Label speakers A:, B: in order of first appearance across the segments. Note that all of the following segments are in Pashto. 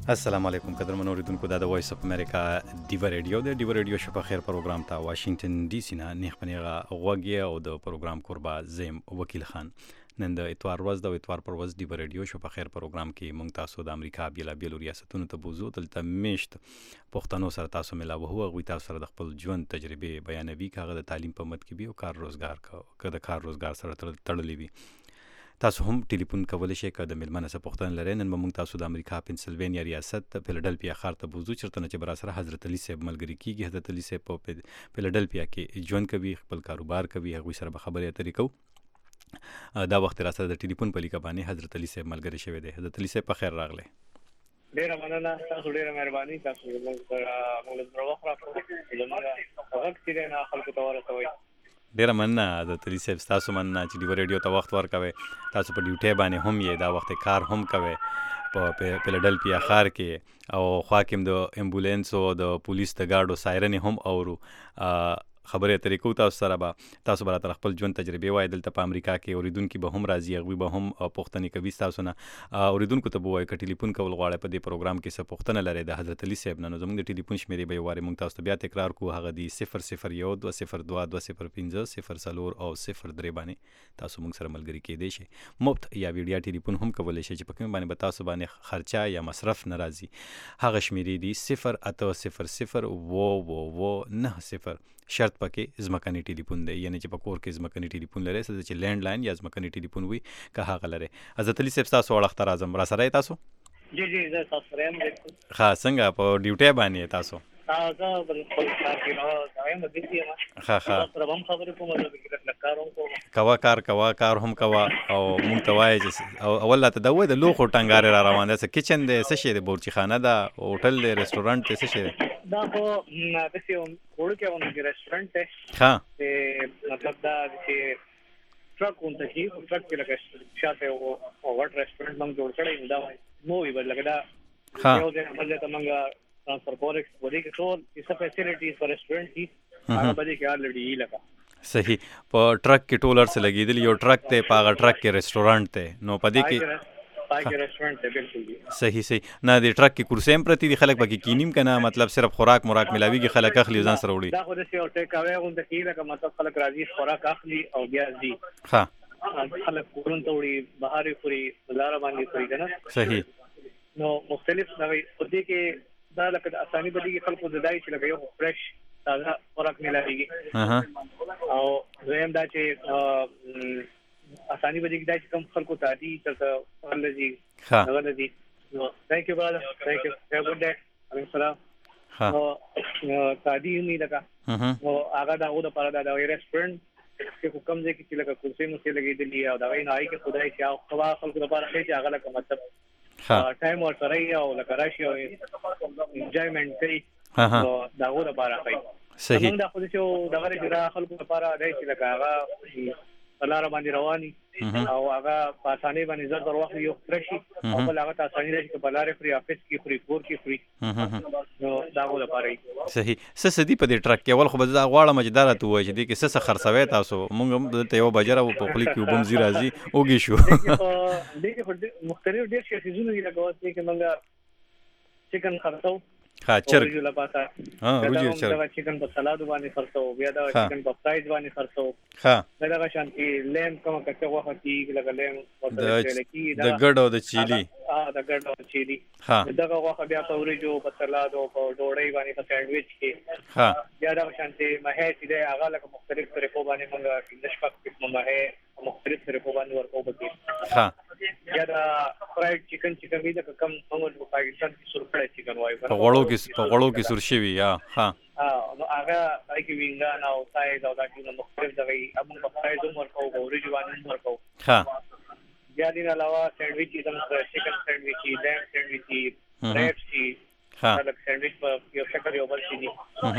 A: السلام علیکم قدرمن اوریدونکو دا د وایس اف امریکا دیو ریډیو د دیو ریډیو شپه خیر پروګرام ته واشنگټن ډي سي نه نیخ پنیغه غوږی او د پروګرام قربا زم وکیل خان نن د اتوار ورځ د اتوار پر ورځ دیو ریډیو شپه خیر پروګرام کې مونږ تاسو د امریکا بیل ریاستونو ته بوزو دلته میشت پښتنو سره تاسو ملاوه هو غوي تاسو سره د خپل ژوند تجربه بیانوي کاغه د تعلیم په مت کې به او کار روزګار کا د کار روزګار سره تړلې وي تاسو هم ټلیفون کولای شئ که د میلمنه څخه پوښتنه لرئ. نن موږ تاسو د امریکا پنسلوانیا ریاست فیلډلفیا ښار ته بوزو چېرته نه چې به راسره حضرت علي صاحب ملګري کېږي. حضرت علي صاحب په فیلډلفیا کې ژوند کوي، خپل کاروبار کوي، هغوی سره به خبرې اترې کوو. دا وخت راسره د ټلیفون په لیکه باندې حضرت علي صاحب ملګری شوی دی. حضرت علي صاحب په خیر راغلی.
B: ډیره مننه، تاسو ډیره مهرباني، تاسو موږ سره وخت راکړو زموږ غږ چې نه خلکو ته ورسوئ.
A: ډیره مننه حضرت علي صاحب، تاسو مننه چې دیو ریډیو ته وخت ورکوئ. تاسو په ډیوټي باندې هم یې دا وخت کار هم کوئ په فیلډلفیا ښار کې او خوا کې هم د امبولانس او د پولیس د ګاډو سایرن هم اورو. خبرې اترې کوو تاسو سره، به تاسو به راته خپل ژوند تجربې وایي. دلته په امریکا کې اوریدونکي به هم راځي، هغوی به هم پوښتنې کوي تاسو نه. اوریدونکو ته به وایي که ټلیفون کول غواړئ په دې پروګرام کې څه پوښتنه لرئ د حضرت علي صاحب نه، نو زموږ د ټلیفون شمېرې به یو وارې موږ تاسو ته بیا تکرار کوو. هغه دی 001 202 205 0 او 03 باندې تاسو موږ سره ملګري کېدی شئ. مفت یا ویډیا ټلیفون هم کولی شئ چې په کوم باندې به تاسو باندې خرچه یا مصرف نه راځي. هغه شمېرې دي 08000 شرط پکې ځمکني ټلیفون دی، یعنی چې په کور کې ځمکني ټلیفون لرئ، څه چې لینډ لاین یا ځمکني ټلیفون وي که هغه لرئ. حضرت علي صاحب تاسو اړخ ته راځم، را سره تاسو؟
B: جی زه تاسو سره یم.
A: ښه، څنګه په ډیوټي باندې تاسو؟
B: زه بل خپل کار کې نو یم بيزي یم.
A: ښه
B: سره هم خبرې کوم، زه فکر کاروم
A: کار هم کوه او مونږ ته وایي چې اول ته دا وایي د لوښو ټنګارې را روان دی، څه کچن دی، څه شی دی، بورچی خانه ده، هوټل دی، رستورانټ دی، څه شی دی؟
B: دا خو داسې یو وړوکی غوندې رسټورانټ دی.
A: ښه،
B: مطلب دا چې ټرک غونته چې ټرک کې لکه شاته یو غټ رسټورانټ موږ جوړ کړی نو دا نو وي بل لکه دا یو ځای بل ځای ته موږ ټرانسفر کورکس ودې کې ټول څه فیسیلیټیز پر رسټورانټ دي هغه باندې کې الریډي لکه
A: صحیح. په ټرک کې ټول ارڅ لګېدلی، یو ټرک دی، په هغه ټرک کې رسټورانټ دی، نو په دې کې
B: رسټورانټ دی. بالکل
A: صحیح. نه د ټرک کې کرسۍ هم پرتې دي، خلک پکې کینیم که نه، مطلب صرف خوراک ملاویږي، خلک اخلي ځان سره وړي.
B: دا خو داسې یو ټیک اوی غونډه کې لکه مطلب خلک راځي خوراک اخلي او بیا ځي.
A: ښه،
B: خلک کورن ته وړي، بهر یې خوري، بازار باندې خوري که نه.
A: صحیح.
B: نو مختلف دغه په دې کې دا لکه د اساني په دې کې خلکو د دای چې لکه یو فرش تازه خوراک ملاویږي او دویم دا چې اساني په دې کې دا چې کوم خلکو ته دي چې ولدي ولدي. نو ثانک یو برادر، ثانک یو، هیو ګډ ډے. علیکم السلام. ها تادي می لگا او هغه دا او د پاره دا ریسټورانټ چې کوم ځای کې لکه کرسي مو کې لګېدلی او دا وایي نه چې خدای چې او خوا خلکو لپاره چې هغه لکه مطلب ټایم او سره او لکه راشي او انجوایمنت کوي دا و د پاره کوي.
A: صحیح.
B: دا خو چې دا غره چې خلکو لپاره دی چې لکه هغه لاره باندې رواني او هغه په اسانۍ باندې زر در وخت یو فرشي او بل هغه ته اسانۍ راشي چې په لارې فري افیس کې فري کور کې فري، نو دا و د پاره.
A: صحیح. څه سدي په دې ټرک کې اول خو به زه غواړم چې دا راته ووایي چې دې کې څه خرڅوئ تاسو. موږ هم دلته یو بجره په خولې کې اوبه هم ځي راځي اوږې شو.
B: دې کې مختلف ډېر شي څیزونه دي لکه اوس کې موږ چکن خرڅو.
A: ها چرګ
B: روجو لپاره
A: روجو چرګ
B: دا چکن په سلاد باندې خرڅو، بیا دا چکن په فرایز باندې خرڅو.
A: ها
B: دا شانتي لیم کوم کته وخت کې لکه لیم
A: د ګډ او د چيلي.
B: د ګډ او چيلي. دا وخت بیا په روجو په سلاد او په ډوډۍ باندې په سانډویچ کې. بیا دا شانتي مه چې دا هغه لکه مختلف طریقو باندې موږ نشپک قسمه مه مختلف طریقو باندې ورکو بکی. یا دا فرایډ چکن وی دا کم موږ په پاکستان کې سور کړی چکن وایي
A: په غوړو کې سور شوی. یا
B: نو هغه پای کې وینګان او سایز او دا چې مختلف دغه موږ په فرایز هم ورکو او ورجو باندې ورکو. بیا دې علاوه سانډویچ زموږ چکن سانډویچ، لیم سانډویچ، ریپس دي، لکه سانډویچ په یو شکل یو بل شي دي.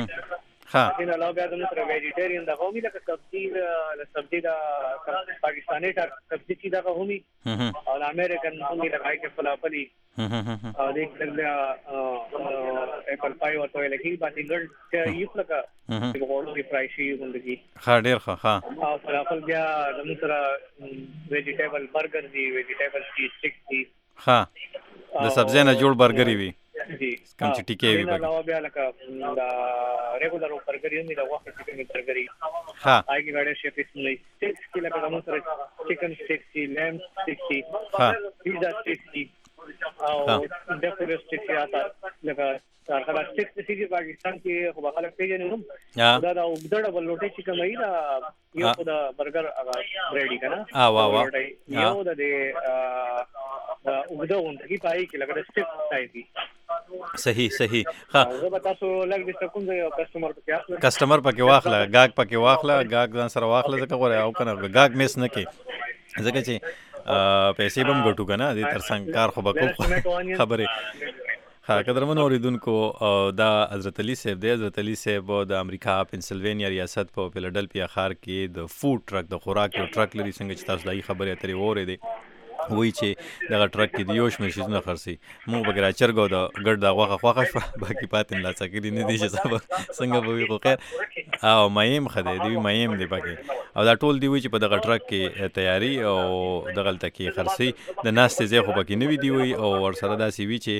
B: دې علاوه بیا زموږ سره ویجیټیرین دغه وي لکه سبزي دا پاکستاني سبزي چې دغه همي او امریکن همي لګای کې فلافل او دې کله اپل پای ورته لګي باندې ګل چې یو لکه چې ورته فرای شي وندګي.
A: ډېر ښه.
B: او فلافل بیا زموږ سره ویجیټیبل برګر دي، ویجیټیبل چیز سټیک دي.
A: د سبزی نه جوړ برګر وي
B: جی
A: کوم چې ټیکې وي
B: دا نو بیا لکه دا ریګولر برګر یې نه دا وخت چې کوم برګر یې
A: ها
B: هغه غاډه شپې سملې سټیکس کې لکه موږ سره چکن سټیکس لیم سټیکس
A: ها
B: پیزا سټیکس او د پولیس سټیکس آتا لکه هغه سټیکس چې پاکستان کې خو خلک پیژنې نو دا دا وګړه بلوټي چې کومه دا یو دا برګر هغه ریډي کنه
A: وا
B: یو د وګړه اونځي پای کې لکه سټیکس سایزي
A: صحیح ها
B: زه به تاسو لږ د سکون د
A: کسٹمر پکې واخله غاګ پکې واخله غاګ ځان سره واخله ځکه غوړې او کنه غاګ میس نه کې ځکه چې پیسې بم ګټو کنه دې تر څنګه کار خو بکو خبره ها قدرمن اوریدونکو دا حضرت علي صاحب دی حضرت علي صاحب د امریکا پنسلوانیا ریاست په فیلډلفیا ښار کې د فود ټرک د خوراک یو ټرک لري څنګه چې تاسو دای خبره اترې وره دی وای چې دغه ټرک کې د یو شمېر شیزونه خرڅي موږ به راچرګو د ګډ د غوښه شو باقي پاتې لا څکري نه دي چې څنګه به وي خو خیر او مایم خدای دی مایم دی پکې او دا ټول دی وی چې په دغه ټرک کې تیاری او دغه تکي خرڅي د ناس ته ځای خو پکې نه وی دی وی او ور سره داسي وی چې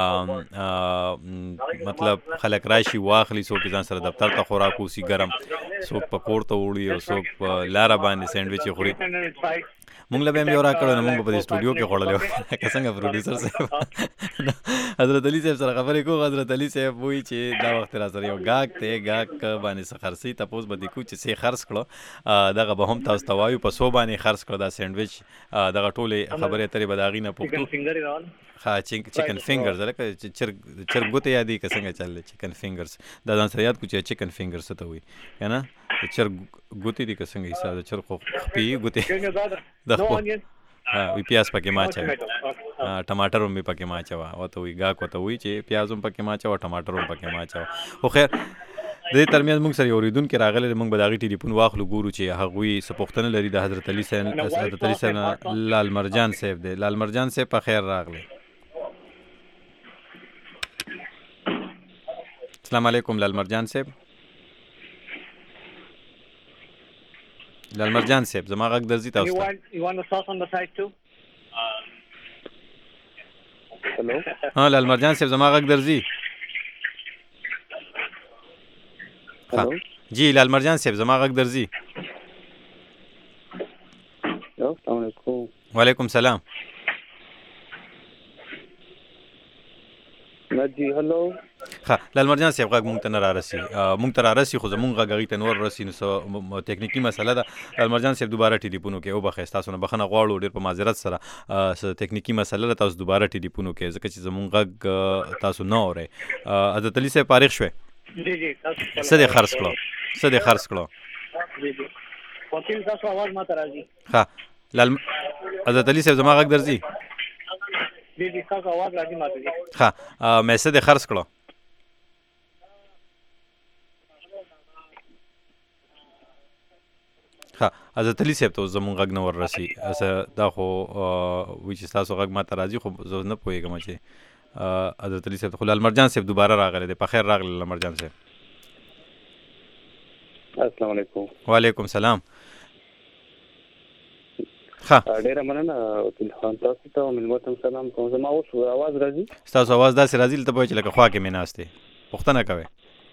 A: مطلب خلک راشي واخلي څوک ځان سره دفتر ته خوراک وسی ګرم څوک په کور ته وړي او څوک په لار باندې سینډویچ خوري مونږ له به یو را کړو نو مونږ په سټوډیو کې خوړلې که څنګه پروډوسر صاحب حضرت علي صاحب سره خبرې کوو حضرت علي صاحب وایي چې دا وخت را سره یو غاګ باندې څه خرڅي تاسو به د کو چې څه خرڅ کړو دغه به هم تاسو ته وایو په سو باندې خرڅ کړو دا سینډویچ دغه ټوله خبرې اترې به داغي نه پوښتو ها چکن فینګرز لکه چرګوته یادې که څنګه چلل چکن فینګرز دا ځان سره یاد کو چې چکن فینګرز ته وایي کنه چرګوته دي که څنګه حساب چرګ خپي ګوته د خو وی پیاز پکې ماچا ټماټر هم پکې ماچا او ته وی غاک وته وی چې پیاز هم پکې ماچا او ټماټر هم پکې ماچا خو خیر د دې ترمنځ موږ سره اوریدونکو راغلي موږ به داغي ټلیفون واخلو ګورو چې هغه څه پوښتنه لري د حضرت علي صاحب لال مرجان صاحب دی لال مرجان صاحب په خیر راغلی السلام علیکم لال مرجان صاحب لال مرجان صاحب زما غږ درځي تاسو ته
B: you want the sauce on the side too hello
A: ها لال مرجان صاحب زما غږ درځي
B: hello
A: جی لال مرجان صاحب زما غږ درځي
B: السلام علیکم
A: وعلیکم السلام
B: جی هلو
A: ها لال مرجان صاحب غږ مونږ ته نه را رسي خو زمونږ غږ غي ته نور رسي نو ټیکنیکی مسله ده لال مرجان صاحب دوباره ټلیفون کې او بخښ تاسو نه بخنه غواړو ډیر په معذرت سره ټیکنیکی مسله ده تاسو دوباره ټلیفون کې ځکه چې زمونږ غږ تاسو نه اورئ حضرت علي صاحب فارغ شوه
B: جی جی
A: څه دې خرڅ کړو
B: جی جی وکیل تاسو आवाज ما ته راځي
A: ها حضرت علي صاحب زما غږ درځي
B: جی جی تاسو आवाज راځي ما ته
A: ها مې څه دې خرڅ کړو ها حضرت علي صاحب ته زمونږ غږ نه ور رسي دا خو وی چې تاسو غږ ما ته راځي خو زه نه پوهېږم چې حضرت علي صاحب خو لال مرجان صاحب دوباره راغلی دی په خیر راغلی لال مرجان صاحب
B: السلام علیکم
A: وعلیکم السلام ها
B: ډیره مننه وکیل خان تاسو ته ملمتم سلام کوم زما اوس आवाज راځي
A: تاسو आवाज داسې راځي ته به چې لکه خوا کې مې ناشته پوښتنه کوي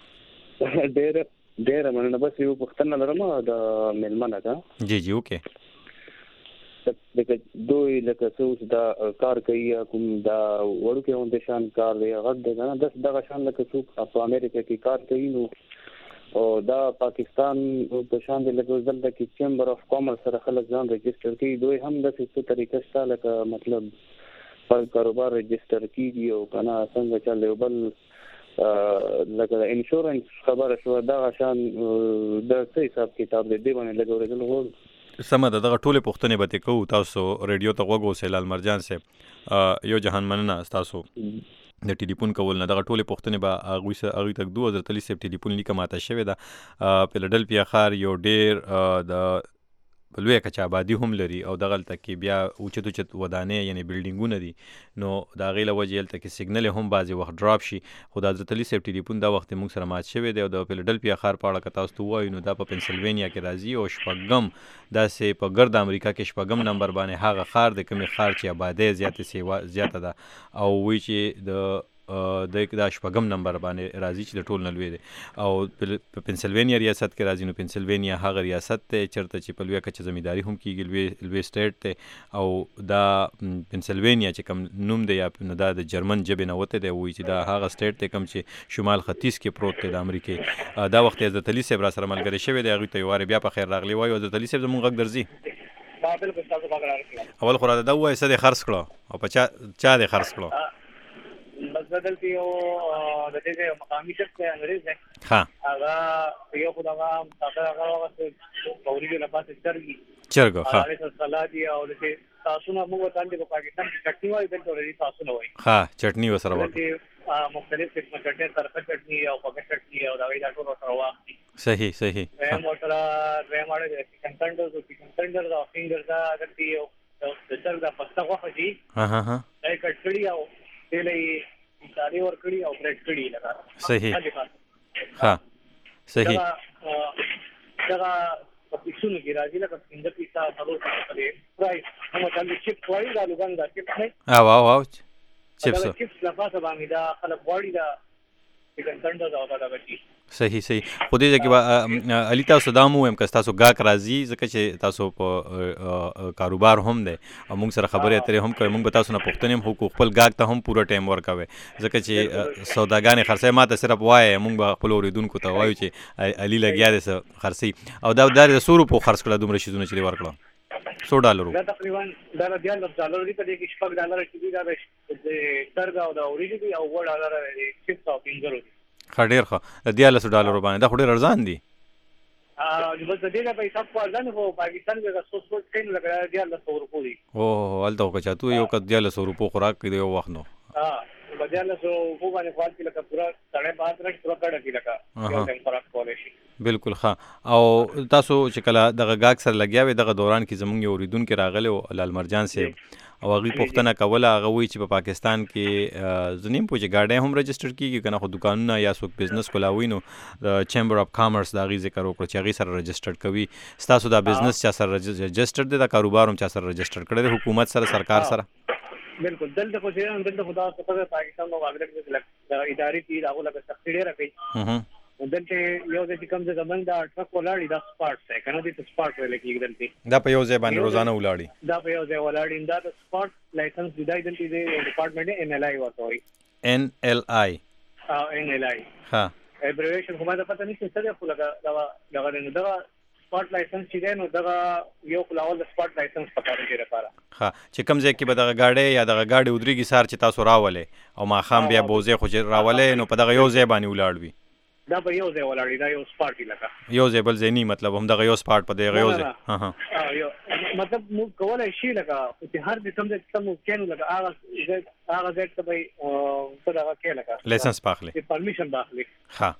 B: ډیره مننه بس یو پوښتنه لرم د ملمنه کا
A: جی جی اوکې
B: لکه دوی لکه څه دا کار کوي کوم دا وړوکی اونده شان کار دی غږ دی نه دغه شان لکه څوک په امریکا کې کار کوي نو او دا پاکستان په شان دی لکه دلته کې چیمبر اف کامرس سره خلک ځان رجسټر کوي دوی هم د څه طریقې سره لکه مطلب پر کاروبار رجسټر کیږي او کنه څنګه چلې بل لکه انشورنس خبره شو دا شان د څه حساب کتاب دی باندې لګورېدل هو
A: سمه ده دغه ټولې پوښتنې به تې کوو تاسو ریډیو ته غوږ اوسئ لال مرجان صاحب یو جهان مننه تاسو د ټلیفون کول نه دغه ټولې پوښتنې به هغوی ته ږدو حضرت علي صاحب ټلیفون لیکه ماته شوې ده فیلډلفیا ښار یو ډېر د په لوی کچا آبادي هم لري او دغلته کې بیا اوچت ودانې یعنی بلډینګونه دي نو د هغې له وجې هلته کې سیګنل هم بعضې وخت ډراپ شي خو د حضرت علي صاحب ټلیفون دا وخت موږ سره مات شوی دی او د فیلډلفیا ښار په اړه که تاسو ته ووایو نو دا په پنسلوینیا کې راځي او شپږم داسې په ګرد امریکا کې شپږم نمبر باندې هغه ښار دی کومې ښار چې آبادۍ زیاته ده او وایي چې د دا شپږم نمبر باندې راځي چې د ټول نه لوی دی او په پنسلوینیا ریاست کې راځي نو پنسلوینیا هغه ریاست دی چېرته چې په لویه کچه زمینداري هم کېږي لوی سټیټ دی او دا پنسلوینیا چې کوم نوم دی یا نو دا د جرمن ژبې نه وتی دی وایي چې دا هغه سټیټ دی کوم چې شمال ختیځ کې پروت دی د امریکې دا وخت حضرت علي صاحب را سره ملګری شوی دی هغوی ته یو وارې بیا په خیر راغلی وایو حضرت علي صاحب زموږ غږ درځي اول خو راته دا ووایه څه دې خرڅ کړو او په چا دې خرڅ کړو
B: بس بدل کې یو د دې مقامي شخص دی انګریز دی
A: ها
B: هغه یو خدای هغه فوري له پاسه
A: چرګ ها
B: هغه سلادي او د تاسو نه موږ ته د پاکستان کې چټنی وایي دلته ورې تاسو نه وایي
A: ها چټنی وسره وایي
B: مختلف قسمه چټنی سره چټنی او پکې چټنی او دا وی دا ټول سره واخلي
A: صحیح
B: موټر رېماړه چکن تندر او فینګر دا دلته یو د سر دا پسته غوښه دي
A: ها
B: دا کټړی او دلې ساري ور کړی او برېډ کړی لگا
A: صحیح ها صحیح
B: دا په پیسونو کې راځي لکه څنګه پیسا ضرور پاتې پرایس هم باندې چیپ وایي دا لوګان دا چیپ نه
A: او چیپس
B: چیپس لا پاسه باندې دا خلک وایي دا چکن تندر دا ودا بچي
A: صحیح خو دې ځکه علي تاسو دا مو هم که تاسو ګاک راځي ځکه چې تاسو په کاروبار هم دی او موږ سره خبرې اترې هم کوي موږ به تاسو نه پوښتنې هم خو خپل ګاک ته هم پوره ټایم ورکوي ځکه چې سوداګانې خرڅوي ما ته صرف وایي موږ به خپلو اورېدونکو ته وایو چې علي لګیا دی څه خرڅوي او دا د څو روپو خرڅ کړه دومره شیزونه چې دې ورکړه $100
B: دا تقریبا دا $10 دی په دې کې $6 چې دی دا د ترګ او د اوریجن دی او $1 دی چیپس او فینګر دی
A: ډېر ښه $10 باندې دا خو ډېر ارزان دي
B: بس د دې نه پیسې په ارزان خو پاکستان کې د سوس کین لګا $10 دی
A: او هلته خو چاتو یو که $10 خوراک کوي یو وخت نو
B: $10 باندې خپل کې لکه پورا 5.5 رنګ پورا کړه کې لکه یو ټیم خوراک کولای شي
A: بالکل ښه او تاسو چې کله دغه ګاګ سره لګیا وي دغه دوران کې زمونږ یو اوریدونکي راغلی او لال مرجان صاحب او هغوی پوښتنه کوله هغه وایي چې په پاکستان کې زه نیم پوه چې ګاډۍ هم رجسټر کېږي که نه خو دوکانونه یا څوک بزنس کولاوي نو د چیمبر اف کامرس د هغې ذکر وکړو چې هغې سره رجسټر کوي ستاسو دا بزنس چا سره رجسټر دی دا کاروبار هم چا سره رجسټر کړی دی حکومت سره سرکار سره
B: بالکل دلته خو چې دلته خدا څخه پاکستان نو واګړه کې ادارې کې راغله که سختي ډېره کوي دلته یو د کوم ځای باندې دا ټرک ولاړی دا سپارټ څه کنه دې سپارټ ویل کېږي دلته
A: دا په یو ځای باندې روزانه ولاړی
B: دا په یو ځای ولاړی دا د سپارټ لایسنس دی دلته دې ډپارټمنټ NLI ورته وایي NLI ها ایبریویشن کومه ده پته نشته څه دی خو دا سپارټ لایسنس چې دی نو دا یو خلاول د سپارټ لایسنس پکاره دی لپاره
A: ها چې کوم ځای کې به دغه گاډي یا دغه گاډي ودرېږي سار چې تاسو راولې او ماښام بیا بوزې خو چې راولې نو په دغه یو ځای باندې ولاړ وي
B: دا په یو ځای ولاړی دا یو سپارټ لکه
A: یو ځای بل ځای نه مطلب هم دغه یو سپارټ په دغه یو ځای
B: یو مطلب موږ کولای شي لکه چې هر د کوم ځای ته موږ کینو لکه هغه ځای ته به څه دغه کې لکه
A: لایسنس باخلي
B: پرمیشن باخلي
A: ها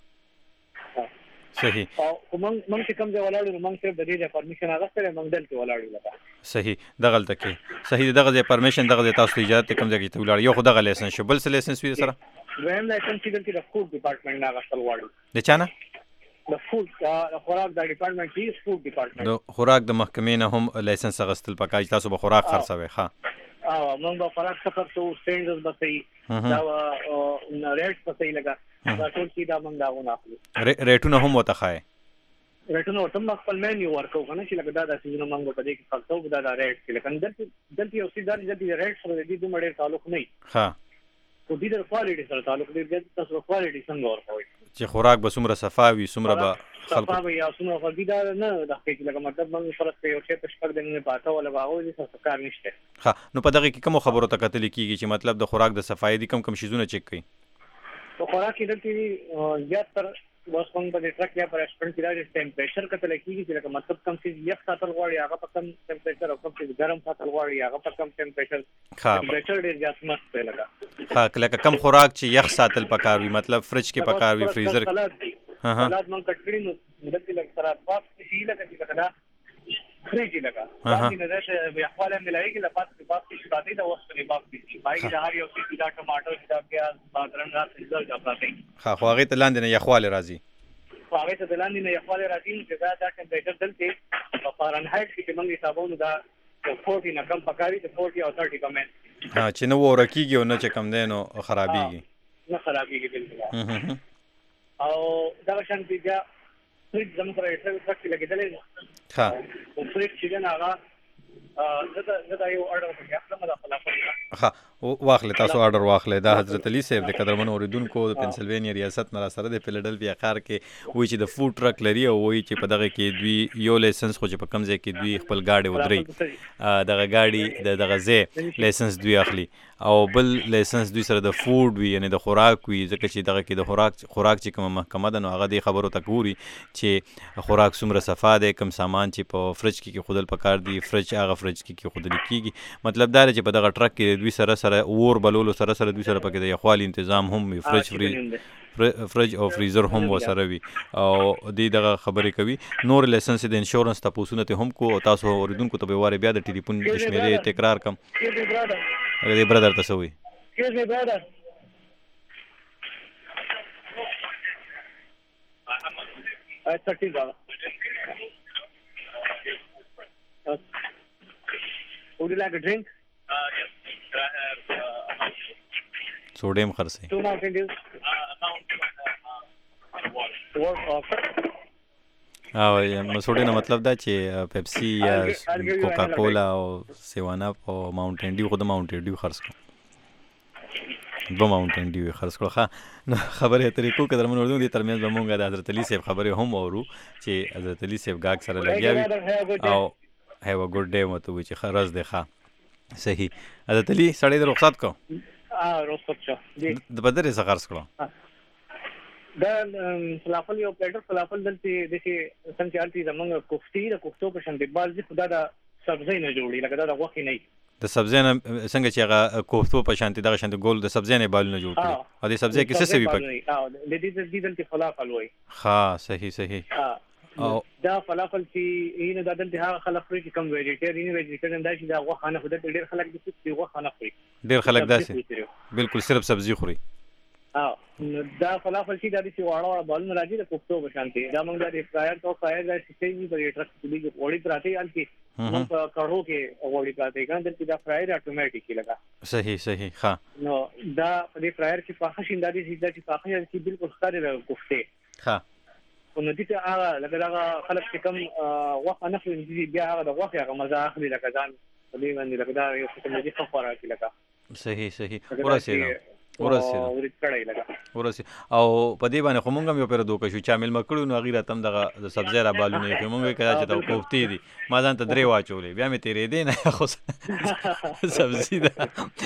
A: صحیح
B: او موږ چې کوم ځای ولاړو نو موږ صرف د دې پرمیشن اخیستل موږ دلته ولاړو لکه
A: صحیح دغلته کې صحیح دغه ځای پرمیشن دغه ځای تاسو اجازه کوم ځای کې ولاړ یو خو دغه لایسنس شو بل څه لایسنس وي سره
B: دویم لایسنس چې دلته د فود ډپارټمنټ نه غوښتل غواړي
A: د چا نه
B: د فود خوراک د ډپارټمنټ کې فود ډپارټمنټ
A: د خوراک د محکمې نه هم لایسنس اغوستل پکای تاسو به خوراک خرڅوي ښه
B: موږ به خوراک څخه څو سټینډرز بسې دا ریټ بسې لګا دا ټول چې دا موږ دا ونه
A: ریټونه هم وته خای
B: ریټونه ورته خپل مینیو ورکو کنه چې لګا دا سيزونه موږ په دې کې خرڅو دا ریټ کې لکه دلته یو سیدار دې ریټ سره دې دوه ډېر تعلق نه
A: ښه
B: خو دې د کوالټي سره تعلق دې تاسو کوالټي څنګه ورکوي
A: چې خوراک به څومره صفاوي څومره به
B: خلکو یا څومره خو دې نه د حقیقت لکه مطلب موږ فرض کوي چې په شپږ دنه پاته ولا باغو دې څه کار نشته
A: ها نو په دغه کې کوم خبرو ته کتل کیږي چې مطلب د خوراک د صفایي دي کم شیزونه چک کوي
B: تو خوراک کې دلته زیات تر بس کوم په ټرک یا پر اسپن کې راځي ټمپریچر کتل کیږي چې لکه مطلب کم څه یخ ساتل غواړي هغه په کم ټمپریچر او کم څه ګرم ساتل غواړي هغه په کم ټمپریچر ټمپریچر ډیر زیات مست دی لکه
A: لکه کم خوراک چې یخ ساتل پکار وي مطلب فرج کې پکار وي فریزر
B: سلاد مونږ کټ کړی نو دلته لکه سره پاک شي لکه چې فریج لگا باندې نه ده یخواله ملایږي لپاره په باندې شاته دا وسته باندې باندې د هر یو څه دا ټماټر دا پیاز بادرنګ راځي دا پاتې
A: خو هغه ته لاندې نه یخواله راځي
B: هغه ته لاندې نه یخواله راځي چې دا ټمپریچر دلته په فارنهایت کې موږ حسابونو دا 40 نه کم پکاري ته 40 او 30 کم
A: ها چې نو ورکیږي او نه چې کم دینو خرابېږي
B: نه خرابېږي بالکل او دا شان بیا فریج زموږ سره یې څه لګیدلې
A: ها
B: فریج چې نه هغه زه یو اورډر کوم خپل د فلافل
A: ها واخلې تاسو اورډر واخلې دا حضرت علي صاحب د قدرمن اوریدونکو د پنسلوانیا ریاست نه سره د فیلډلفیا ښار کې وایي چې د فود ټرک لري او وایي چې په دغه کې دوی یو لایسنس خو چې په کم ځای کې دوی خپل گاډي ودرې دغه گاډي دغه ځای لایسنس دوی اخلي او بل لایسنس دوی سره د فود وي یعنی د خوراک وي ځکه چې دغه کې د خوراک چې کومه محکمه ده نو هغه د خبرو ته ګوري چې خوراک څومره صفا دی کوم سامان چې په فرج کې خودل پکار دی فرج هغه فرج کې خودل کیږي مطلب دا چې په دغه ټرک کې دوی سره اور بلولو سره دوی سره پکې د یخوالي تنظیم هم وي فرج او فریزر هم وسره وي او دغه خبرې کوي نور لایسنس د انشورنس تاسو نه هم کو تاسو اوریدونکو ته به واره بیا د ټلیفون د شمیرې تکرار کم د برادر تاسو وي
B: Would you like a drink?
A: سوډیم خرڅي
B: 2 Mountain Dew.
A: مسوډي نه مطلب دا چې پیپسي یا کوکا کولا او سیوان اپ او ماونټین ډیو خو د ماونټین ډیو خرڅ کړو 2 ماونټین ډیو خرڅ کړو ښه خبرې طریقو کې درمن وردون دي ترمنځ به مونږ د حضرت علي صاحب خبرې هم اورو چې حضرت علي صاحب گاګ سره لګیا او have a good day مته وي چې خرز دی ښه صحیح حضرت علي سړی د رخصت کو
B: رخصت شو
A: د بدر څخه خرڅ کړو
B: دا فلافل یو پلیټر فلافل دلته د چې څنګه چالتي زمونږ کوفتي د کوفتو په شان دی باز خدا د سبزی نه جوړي لکه دا د غوښې نه
A: د سبزی نه څنګه چې هغه کوفتو په شان دغه شان ګول د سبزی نه بالونه جوړ کړي او د سبزی کې څه څه وي
B: پکې د دې دلته فلافل وای
A: ها صحیح
B: او دا فلافل چې اینه د دلته هغه خلک خوري چې کم ویجیټیرین دا چې دا غوښه نه خدای ډېر خلک د څه غوښه نه خوري
A: ډېر خلک داسې بالکل صرف سبزی خوري
B: دا فلافل چې د دې واړه بالونه راځي د کوفتو په شان دي دا موږ د فرایر دا چې په ټرک کې وړي پراته یال کې موږ په کړو کې وړي پراته کنه چې دا فرایر اتوماتیکي لگا
A: صحیح ها
B: نو دا د فرایر چې په خښین د دې چې په خښین کې بالکل ښکاري د کوفته
A: ها
B: نو دې ته هغه لکه خلک چې کوم وخت نه خوري بیا هغه د وخت هغه مزه اخلي لکه ځان په دې باندې لکه دا یو څه دې څه خوراک لکه
A: صحیح ورسې او په دې باندې خو مونږ هم یو پیر دوکه شو چا مېلمه کړو نو هغې راته هم دغه د سبزی را بالونه یې مونږ وایي که دا چې دا کوفتې دي ما ځان ته 3 واچولې بیا مې تېرېدې نه خو سبزي ده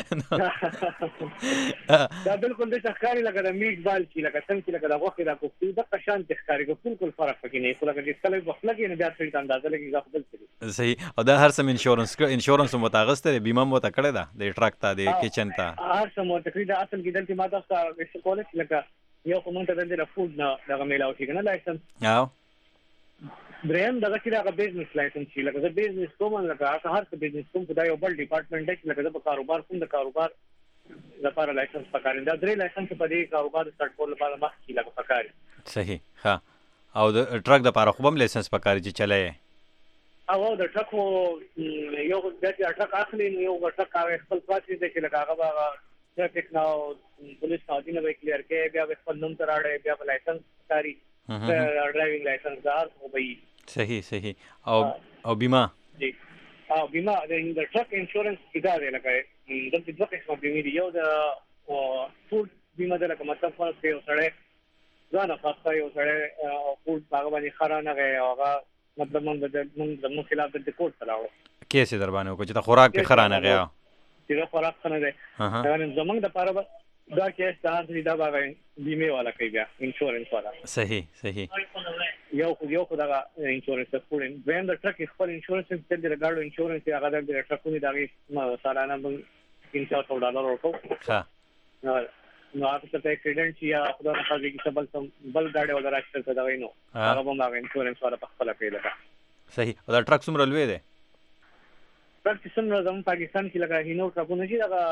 B: دا بالکل داسې ښکاري لکه د میټ بال چې لکه څنګه چې لکه د غوښې دا کوفتې دغه شانتې ښکاري خو بالکل فرق پکې نه خو لکه چې کله پخله کړي نو بیا سړي ته اندازه لګي دا خو بل څه
A: صحیح او دا هر څه انشورنس هم ورته اخیستی دی بیمه هم ورته کړې ده د ټرک ته د کچن ته
B: هر څه مو تقریبا اصل کې دلته ما تاسو ته کولای شي لکه یو کوم ته د فود نه دغه میلاو شي کنه لایسنس
A: او
B: دریم دغه چې دغه بزنس لایسنس شي لکه د بزنس کوم لکه هر څه بزنس کوم خدای یو بل ډپارټمنټ دی لکه د کاروبار کوم د کاروبار لپاره لایسنس پکاري دا 3 لایسنس په دې کاروبار سټارټ کول لپاره مخکې لکه پکاري
A: صحیح ها او د ټرک د لپاره خو هم لایسنس پکاري چې چلای
B: او د ټرک یو د ټرک اخلي یو ټرک هغه خپل پاتې دی چې لکه هغه ټریفک نو پولیس نو به کلیر کې بیا خپل نوم تراړي بیا لایسنس کاری ډرایوینګ لایسنس دار او به
A: صحیح او بیمه
B: جی بیمه د ټرک انشورنس اداره لکه د دې قسمه بیمه دی یو د فود بیمه ده لکه مطلب فرض کړئ یو سړی ځان خاصه یو سړی فود هغه باندې خرانه غي هغه مطلب موږ خلاف د کوټ تلاړو
A: کیسه در باندې کو چې د خوراک کې خرانه غیا
B: چې خوراک څنګه ده یعنی زمونږ د پاره دا کیس دا دا باندې بیمه والا کوي بیا انشورنس والا
A: صحیح
B: یو خو دا انشورنس خپل وین د ټرک خپل انشورنس د ګاډو انشورنس هغه د ټرکونو دغه سالانه $300 ورکو
A: ها
B: نو هغه ته اکسیډنټ یا خدای نه خاصه کې بل ګاډي ولا راځي څه دا وینو هغه به ما انشورنس والا په خپل پیدا
A: صحیح. او دا ټرک څومره لوی دی؟
B: ټرک چې څومره زموږ پاکستان کې لکه هینو ټرکونه چې دغه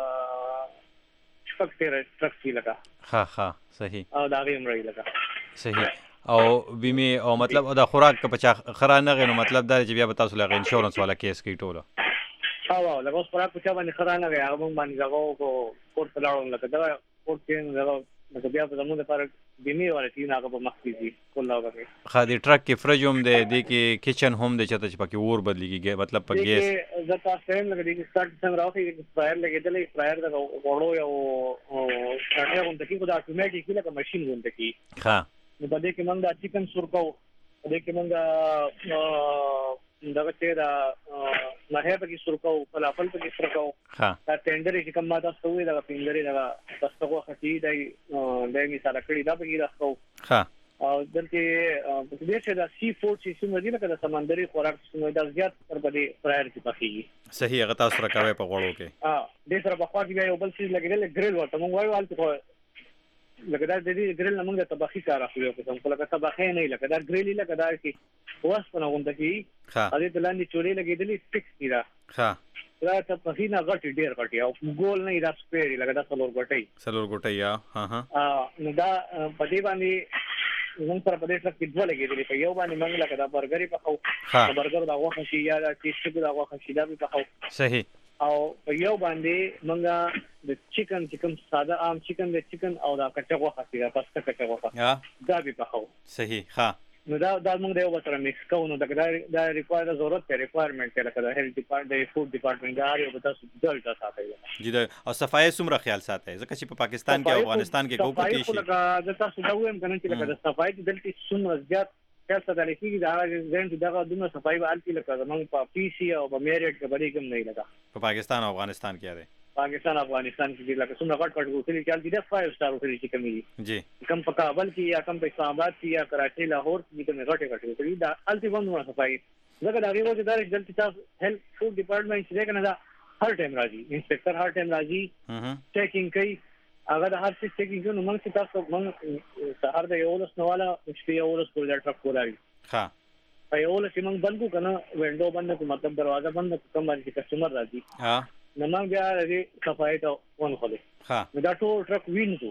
B: شپږ تیره ټرک چې لکه
A: ها صحیح.
B: او د هغې عمره لکه
A: صحیح. او بیمې او مطلب دا خوراک که په چا خرا نه غی نو مطلب دا چې بیا به تاسو له هغه انشورنس والا کیس کوي ټوله؟
B: لکه اوس خوراک په چا باندې خرا نه غی هغه موږ باندې دغه کورټ ته لاړو لکه دغه کورټ کې دغه لکه بیا په زموږ لپاره بیمې والا چې هغه به مخکې ځي کله وکړي.
A: ښه دې ټرک کې فرج هم دی دې کې کچن هم دی چېرته چې پکې اور بدلېږي مطلب په ګیس؟
B: زه تاسو ته وایم لکه دې کې سټارټ څنګه راوښي اسپایر لګېدلی اسپایر دغه غوړو یو سټارټر غونته کي خو د اټومیټیک وي لکه ماشین غونته کي.
A: ښه
B: نو په دې کې موږ دا چکن سور کوو په دې کې موږ دغه چې دا ماهی پکې سور کوو فلافل پکې سور کوو. دا ټینډر چې کوم ما تاسو ته وویل دغه پینډرې دغه تاسو غوښه چې دی مثاله کړي دا پکې راښکو. او دلته په دې چې دا سی فوډ چې څومره دي لکه د سمندري خوراک څومره دا زیات تر په دې پرایورټي پخېږي.
A: صحیح. هغه تاسو سره کوئ په غوړو کې؟
B: دې سره په خوا کې بیا یو بل څیز لګېدل ګریل ورته موږ وایو هلته خو لکه دا د دې ګریل نه موږ د طبخي کار اخلو قسم خو لکه طبخې نه لکه دا ګریل لکه دا چې وسپنه غونډه کې هغې ته لاندې چورې لګېدلې فکس دي دا دا طبخي نه غټ ډېر غټ او ګول نه دا سپېر لکه دا څلور ګوټۍ نو دا په دې باندې زموږ سره په دې ټرک کې دوه لګېدلې په یو باندې موږ لکه دا برګرې پخوو د برګر دا غوښه شي یا دا چیز دا غوښه شي دا به پخوو.
A: صحیح.
B: او په یو باندې موږ د چکن چې کوم ساده عام چکن د چکن او دا کچه غوښه چې دا پسته کچه غوښه دا به پخوو.
A: صحیح. ښه
B: نو دا موږ د یو بل سره میکس کوو نو دا ریکوایر ضرورت دی ریکوایرمنټ دی لکه د هیلث ډپارټمنټ د فود ډپارټمنټ دا یو به تاسو ډلټه ساتئ.
A: جی دا او صفایي څومره خیال ساتئ ځکه چې په پاکستان کې او افغانستان کې کوم پکې شي
B: لکه د تاسو دا وایم کنه چې لکه د صفایي دلته څومره زیات خیال ساتل کېږي دا ځین چې دغه دومره صفایي به الته لکه زموږ په پی سی او په میریټ کې بلې کوم نه لګا
A: په پاکستان او افغانستان کې دی.
B: پاکستان افغانستان کې لکه څومره غټ هوټل کې د 5 سٹار هوټل چې کومي
A: جی
B: کم په کابل کې یا کم په اسلام آباد کې یا کراچي لاهور کې کومه غټه هوټل دا الته باندې صفایي زګر دا غوږ چې دا دلته تاسو هیلث فود ډپارټمنټ چې کنه دا هر ټایم راځي انسپکټر هر ټایم راځي چیکینګ کوي هغه د هر څه چیکینګ کوي نو موږ چې تاسو موږ سهار د یو لس نواله شپې یو لس کول ټرک کولاوي.
A: ها
B: په یو لس موږ بند کو کنه وینډو بند کو مطلب دروازه بند کوم باندې کسٹمر راځي نو موږ بیا دې صفایي ته ون خلې نو دا ټول ټرک وینځو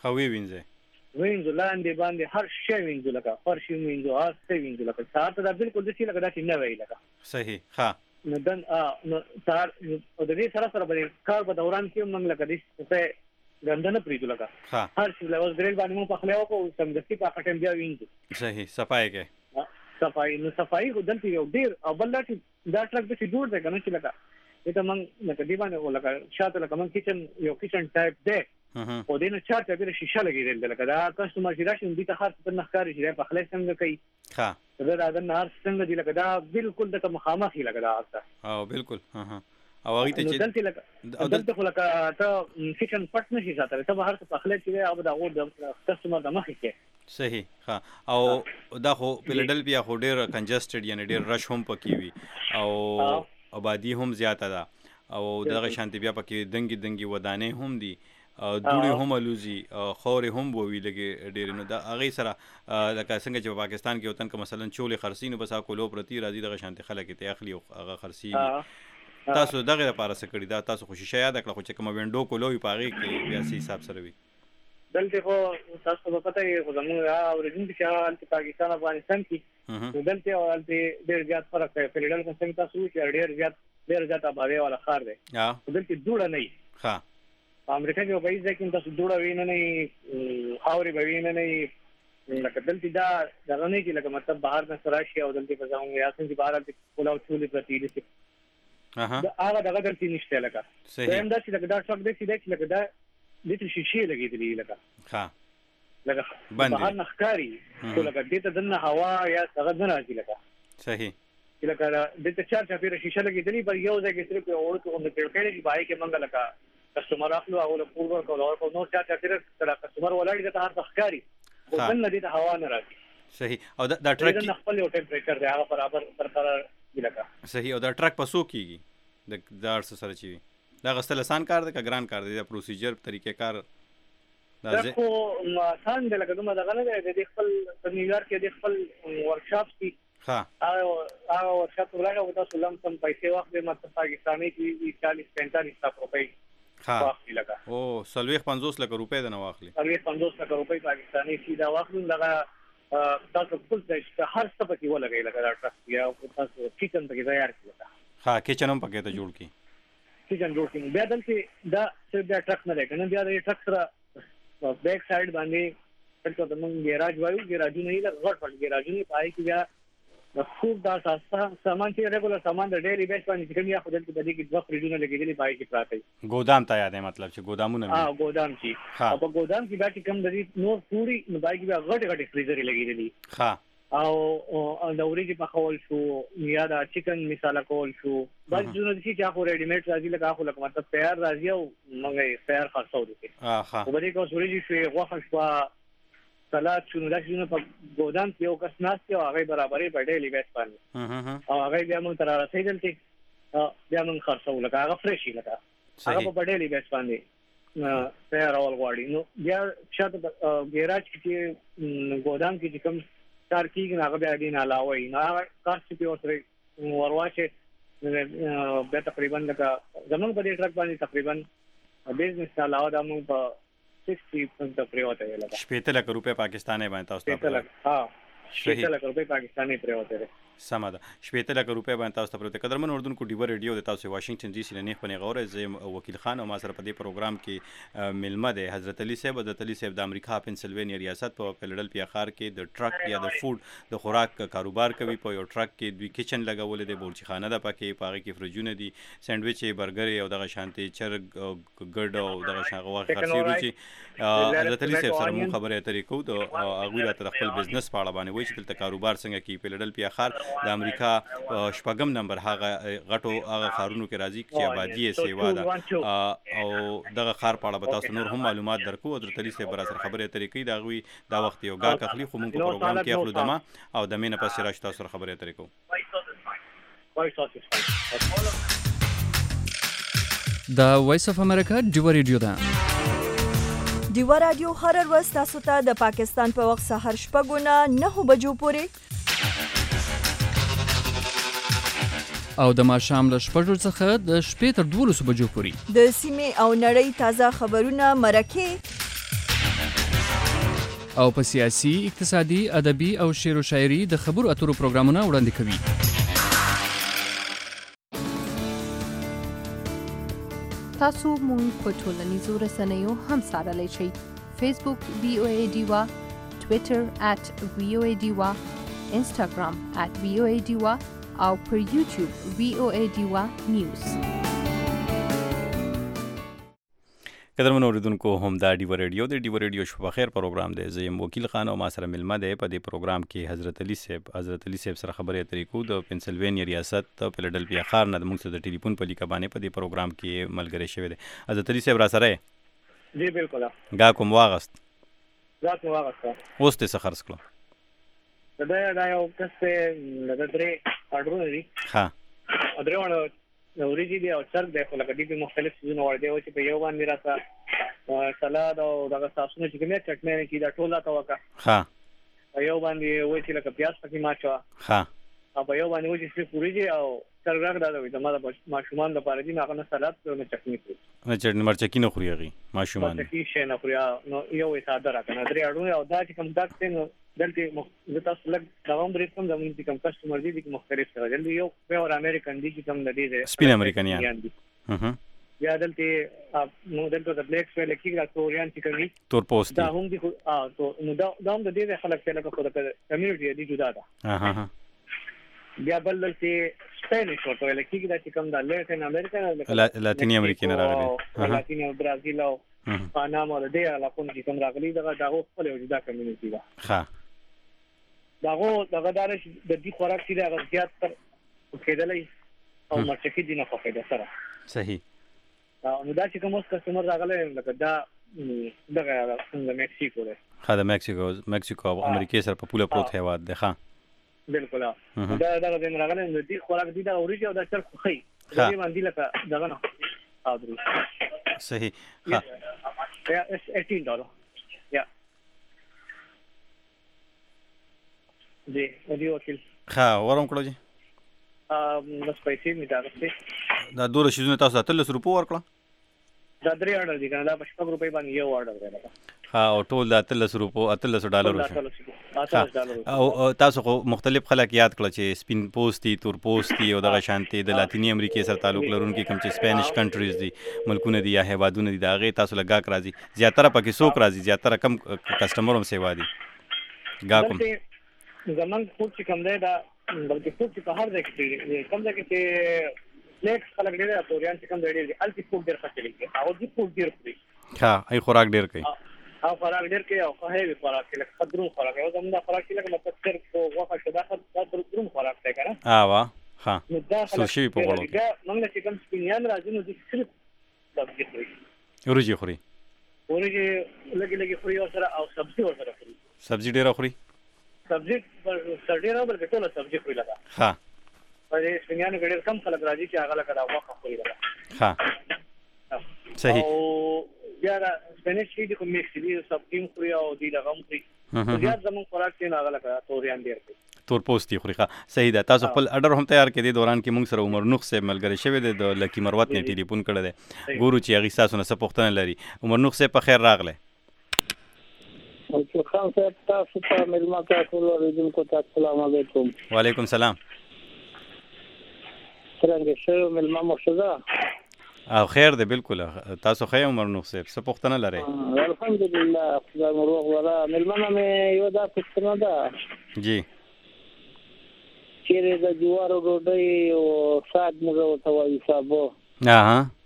B: لاندې باندې هر شی وینځو لکه فرش وینځو هر څه وینځو لکه ساعت دا بالکل د شي لکه دا چې نه وی لکه.
A: صحیح. ها
B: نو دن نو سار د دې سره باندې کار په دوران کې موږ لکه دې څه ګندنه پریږدو لکه هر څه له ګریل باندې موږ په خلیو کو سمجھتي په کټم بیا وینځو.
A: صحیح. صفایي کې
B: صفایي خو دلته یو ډیر او بل دا ټرک د څه جوړ دی کنه چې لکه ته موږ لکه دی باندې ولکه شاته لکه موږ کچن ټایپ دی او دینه چارته به شیشه لګیدل لکه دا کسٹمر چې راشي دې ته خاص په نخکاری چې په خلې څنګه کوي دا د نهار څنګه دی لکه دا بالکل د مخامخ لګا دا
A: او بالکل او هغه ته چې
B: دلته خو لکه ته کچن پټ نشي ساتل ته بهر څه خلې چې او دا غو د کسٹمر د مخ کې.
A: صحیح. ها او دا خو فیلډلفیا خو ډیر کنجسټډ یعنی ډیر رش هم پکې وي او آبادی هم زیاته ده او دغه شانتي بیا پکې دنګي ودانې هم دي دوړي هم الوزي خوري هم ووي لګي ډیر نو دا هغه سره لکه څنګه چې په پاکستان کې وطن کا مثلا چولې خرسي نو بس کولو پرتی راځي دغه شانتي خلک ته اخلي او هغه خرسي تاسو دغه لپاره څه کړی دا تاسو خوشي یاد کړئ چې کوم وینډو کولوي پاغي کې بیا سي حساب سره وي
B: دلته خو تاسو په پته یې خو زموږ اورېدل چې حالت پاکستان افغانستان کې دلته او دلته ډېر زیات فرق دی. فیلډل کې څنګه تاسو چې ډېر زیات آبادی والا ښار دی دلته دوړه نه وي.
A: ها
B: امریکا کې وایي چې تاسو دوړه وینئ نه خاورې به وینئ نه لکه دلته دا دغه نه کې لکه مطلب بهر نه راشي او دلته په ځاون یا څنګه بهر دلته کولاو چولې پرتی دي هغه دغه دلته نشته لکه هم دا چې لکه دا څوک دی چې لکه دا د شیشې لګېدلې لکه لکه بهر نه ښکاري خو لکه دې ته دننه هوا یا څنګه نه راځي لکه.
A: صحیح.
B: لکه دې ته چاپیره شیشه لګېدلې پر یو ځای کې صرف اورو ته نه کېږي چې بای کې منګ لکه کسٹمر اخلو او له پور ورکول او نو چاپیره سره کسٹمر ولاړ دي ته هر ښکاري خو دننه دې ته هوا نه راځي.
A: صحیح. او دا ټرک
B: د خپل یو ټمپریچر دی هغه برقرار دی لکه.
A: صحیح. او دا ټرک پسو کیږي د دار سره چی دا غسل آسان کار دی که ګران کار دی دا پروسیجر طریقې کار
B: دا خو آسان دی لکه دومره دغه نه دی د خپل په نیویارک کې د خپل ورکشاپ کې هغه ورشت ولاړه او تاسو لم سم پیسې واخلې ماته پاکستاني کې 40-45 لک روپۍ واخلي لګا
A: او 50 لک روپۍ د نه واخلي
B: 50 لک روپۍ پاکستاني سیدا واخلو لګا تاسو خپل د هر څه پکې ولګي لګا دا ټرک یا تاسو کیچن پکې تیار کړئ
A: ها کیچن هم پکې ته جوړ کی
B: کیچن جوړ کی بیا دلته دا څه دا ټرک نه لګنه بیا د ټرک سره بیک سایډ باندې څنګه د موږ ګیراج وایو ګیراجونه یې غټ غټ ګیراجونه پای کې بیا خوب دا سامان چې ریګولر سامان د ډیلی بیس باندې کوم یا خدای ته بدی کې دوه فریجونه لګېدلې پای کې پراته
A: ګودام ته یاد مطلب چې ګودامونه
B: ګودام چې او په ګودام کې باندې کوم د دې نور پوری نو پای کې بیا غټ غټ فریزر لګېدلې
A: ها
B: او د ورېږي په خول شو یا د چکن مثال کول شو باندې جوړ دي چې هغه ریډی میډ راځي لکه هغه مطلب تیار راځي او موږ تیار خرڅو دي
A: ها
B: په دې کې ورېږي شو غوښه شو سلاد شنو دا شنو په ګودام کې یو کس ناشته او هغه برابرې په ډېلی بیس باندې او هغه بیا موږ تر رسیدل چې بیا موږ خرڅو لکه هغه فرشي لکه هغه په ډېلی بیس باندې تیار اول غواړي نو بیا شاته ګیراج کې ګودام کې کوم کار کیږي هغه بیا دین علاوه نه کار چې په اوسره ورواشه به تقریبا لکه زمونږ په دې ټرک باندې تقریبا بزنس علاوه د موږ په 60% پریوته لګا
A: 70 لک روپے پاکستاني باندې تاسو ته
B: 70 لک ها 70 لک روپے پاکستاني پریوته
A: سمه ده 70 لک روپے باندې تاسو ته پروته قدرمن اردوونکو ډیور ریډیو د تاسو واشنگټن ډي سي نه خپنه غوړې زم وکیل خان او ما سره په دې پروګرام کې ملمه ده حضرت علي صاحب د امریکا پنسلوانیا ریاست په فیلډلفیا ښار کې د ټرک یا د فود د خوراک کاروبار کوي په یو ټرک کې دوی کچن لګولې د بورچخانه ده پکې پاغه کې فرجونه دي سینډویچ برګر او دغه شانتي چرګ ګډ او دغه شاغه خرسي روچي حضرت علي صاحب سره مو خبره طریقو د اغوی راته خپل بزنس په اړه باندې وایي چې دلته کاروبار څنګه کې فیلډلفیا ښار د امریکا شپږم نمبر هغه غټو هغه خارونو کې راځي چې آبادی یې سیوا ده او دغه خار په اړه به تاسو نور هم معلومات درکو حضرت علي صاحب سره خبرې طریقې دا غوي دا وخت یو غاک اخلي خو موږ په پروګرام کې خپل دما او د مینه پس راځي تاسو سره خبرې طریقو
C: دا وایس اف امریکا ډیو ریډیو ده
D: ډیو رادیو هر ورځ تاسو ته د پاکستان په وخت سحر 9:09 بجو پورې
C: او د ماښام له 6 څخه د شپې تر 12 بجو پورې
D: د سیمې او نړۍ تازه خبرونه مرکه
C: او په سیاسي اقتصادي ادبي او شعر او شاعري د خبرو اترو پروګرامونه وړاندې کوي
E: تاسو مونږ په ټولنیزو رسنیو هم سره شئ فیسبوک VOA ډیوا ټوئیټر @VOA ډیوا انستګرام @VOA ډیوا او پر یوټیوب VOA ډیوا نیوز
A: قدرمن اوریدونکو هم دا ډیو ریډیو د ډیو ریډیو شپه خیر پروګرام دی زم وکیل خان او ما سره ملمه ده په دې پروګرام کې حضرت علي صاحب سره خبرې طریقو د پنسلوانیا ریاست فیلډلفیا ښار نه د موږ سره د ټلیفون په لیکه باندې په دې پروګرام کې ملګری شوی دی حضرت علي صاحب را سره
B: جی بالکل
A: گا کوم واغست اوس ته خرڅ کړو
B: دا یو کس د درې اډرو دی
A: ها
B: درې اوریجی دی او چرګ دی خو لکه دې مختلف سيزونه ور دی او چې په یو باندې راځه سلاد او دغه ساسونه چې کومه چټنی کې دا ټوله تا وکا
A: ها
B: یو باندې وای چې لکه پیاز پکې ماچوا
A: ها
B: او په یو باندې وای چې پوریجی او چرګ دا دوی د ماشومان لپاره دي هغه نه سلاد او نه چټنی کوي
A: نه چټنی مرچکی نه خوري هغه ماشومان
B: مرچکی شي نه خوري نو یو یې ساده راکنه درې اډو او دا چې کوم داک څنګه دلته د تاسو لګ داوم درې کوم زموږ چې کوم کسٹمر دي چې مختلف سره جلدی یو په اور امریکن دي چې کوم د دې
A: سپین امریکانیان
B: یا دلته نو دلته د بلیک سویل کې د توريان چې کوي
A: تور پوسټ
B: دا هم دي تو نو دا هم د دې خلک څخه خو د کمیونټي دي جدا ده بیا بل دلته سپینش ورته لکه دا چې کوم د لیټن امریکا
A: لاتینی امریکا نه راغلي
B: لاتینی برازیل او پاناما د دې علاقو کې کوم راغلي دغه خپل جدا کمیونټي ده
A: ها
B: دغه دارش د دې خوراک چې د غزيات تر کېدلې او مرچکی دي نه خوښه ده سره
A: صحیح
B: نو دا چې کوم کسٹمر راغله لکه دا دغه څنګه میکسیکو ده
A: ها د میکسیکو او امریکا سره په پوله پروت هیواد ده ها
B: بالکل دا دغه دین راغله نو دې خوراک دي دا اوریجن او دا چر خوخي دې باندې لکه دغه نه او
A: صحیح ها
B: یا $18 یا جی ودی وکیل
A: ها ورم کړو جی
B: بس پیسې مې دا غوښتي
A: دا دوله شیزونه تاسو 13 روپو ورکړه
B: دا 3 آرډر دي کنه دا 5 روپۍ باندې یو آرډر دی
A: ها او ټول دا 13 روپو $13 شو او تاسو خو مختلف خلک یاد کړل چې سپین پوسټي تور پوسټي او دغه شانتي د لاتینی امریکای سره تعلق لرونکي کوم چې سپینش کنټریز دي ملکونه دي یا هیوادونه دي دا غي تاسو لګا راځي زیاتره پکې څوک راځي زیاتره کم کسٹمرهم سیوا دي گا کوم
B: زمون خو چې کوم دی دا بلکې څوک چې په هر ځای کې کوم ځای کې چې لیکس خلک ډېر اپوريان چې کوم ډېر الټي فوډ ډېر خرڅېږي او دې فوډ ډېر خوري
A: ها ای خوراک ډېر کوي
B: او خوراک ډېر کوي او هیوي خوراک لکه خضرون خوراک او زموږ د خوراک لکه مطلب صرف وغه شدا خضرون خوراک دی کنه
A: وا ها سوشي په وړو
B: موږ چې کوم سپینیان راځي نو دې صرف سبزي خوري
A: ورجی خوري
B: لګي خوري او سره او سبزي ورسره خوري
A: سبزي ډېر خوري
B: سبزي ډېر بلکې ټول سبزي خوري لگا
A: ها
B: په سپینیانو کې ډېر کم خلک راځي چې هغه لکه دا وغه خوري لگا
A: ها صحیح
B: او بیا دا سپینش چې کوم میکس دي سبزي خوري او دې لگا خوري زیات زمون خوراک کې نه هغه لکه توریان ډېر کوي
A: تور پوسټي خوري ښه صحیح ده تاسو خپل اډر هم تیار کړئ د دوران کې موږ سره عمر نوخ صاحب ملګری شوی دی د لکی مروت نه ټلیفون کړی دی ګورو چې هغه تاسو نه څه پوښتنه لري عمر نوخ صاحب په خیر راغله
F: او چې خان صاحب تاسو ته ملما تاسو ورته السلام علیکم
A: وعلیکم السلام
F: څنګه شو ملما مرشدا
A: او خیر دی بالکل تاسو خیر عمر نوخ صاحب څه پوښتنه لري
F: الحمدلله خدای مو روغ ولا ملما مې یو دا پوښتنه ده
A: جی
F: چیرې د جوارو ډوډۍ او ساعت موږ ورته وایو صاحبو
A: دا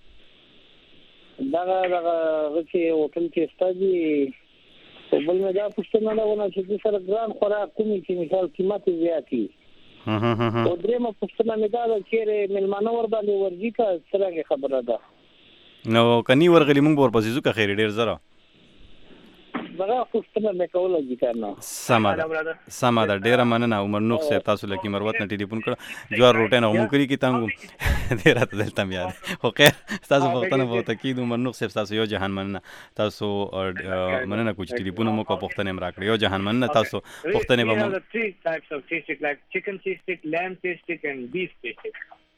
F: چې هوټل کې ستاسو بل مې دا پوښتنه ده ونه چې سره ګران خوراک کومي چې مثال قیمت زیاتی او درېمه پوښتنه مې دا ده چې ملمانه ور باندې ورځي کا څنګه خبره ده
A: نو کني ورغلی مونږ ورپسې ځو که خیر ډیر زره
F: دغه پوښتنه مې کوله دي کنه
A: سمه ده ډیره مننه عمر نوخ صاحب تاسو لکه مروت نه ټلیفون کړ جوار روټه نه مو کړی کی تانګو ډیره ته دلته یاد خو خیر تاسو پوښتنه وو تاکید عمر نوخ صاحب تاسو یو جهان مننه تاسو مننه کوم ټلیفون مو کو پوښتنه مې راکړ یو جهان مننه تاسو پوښتنه به مو
B: three types of cheese stick like chicken cheese stick, lamb cheese stick and beef cheese stick.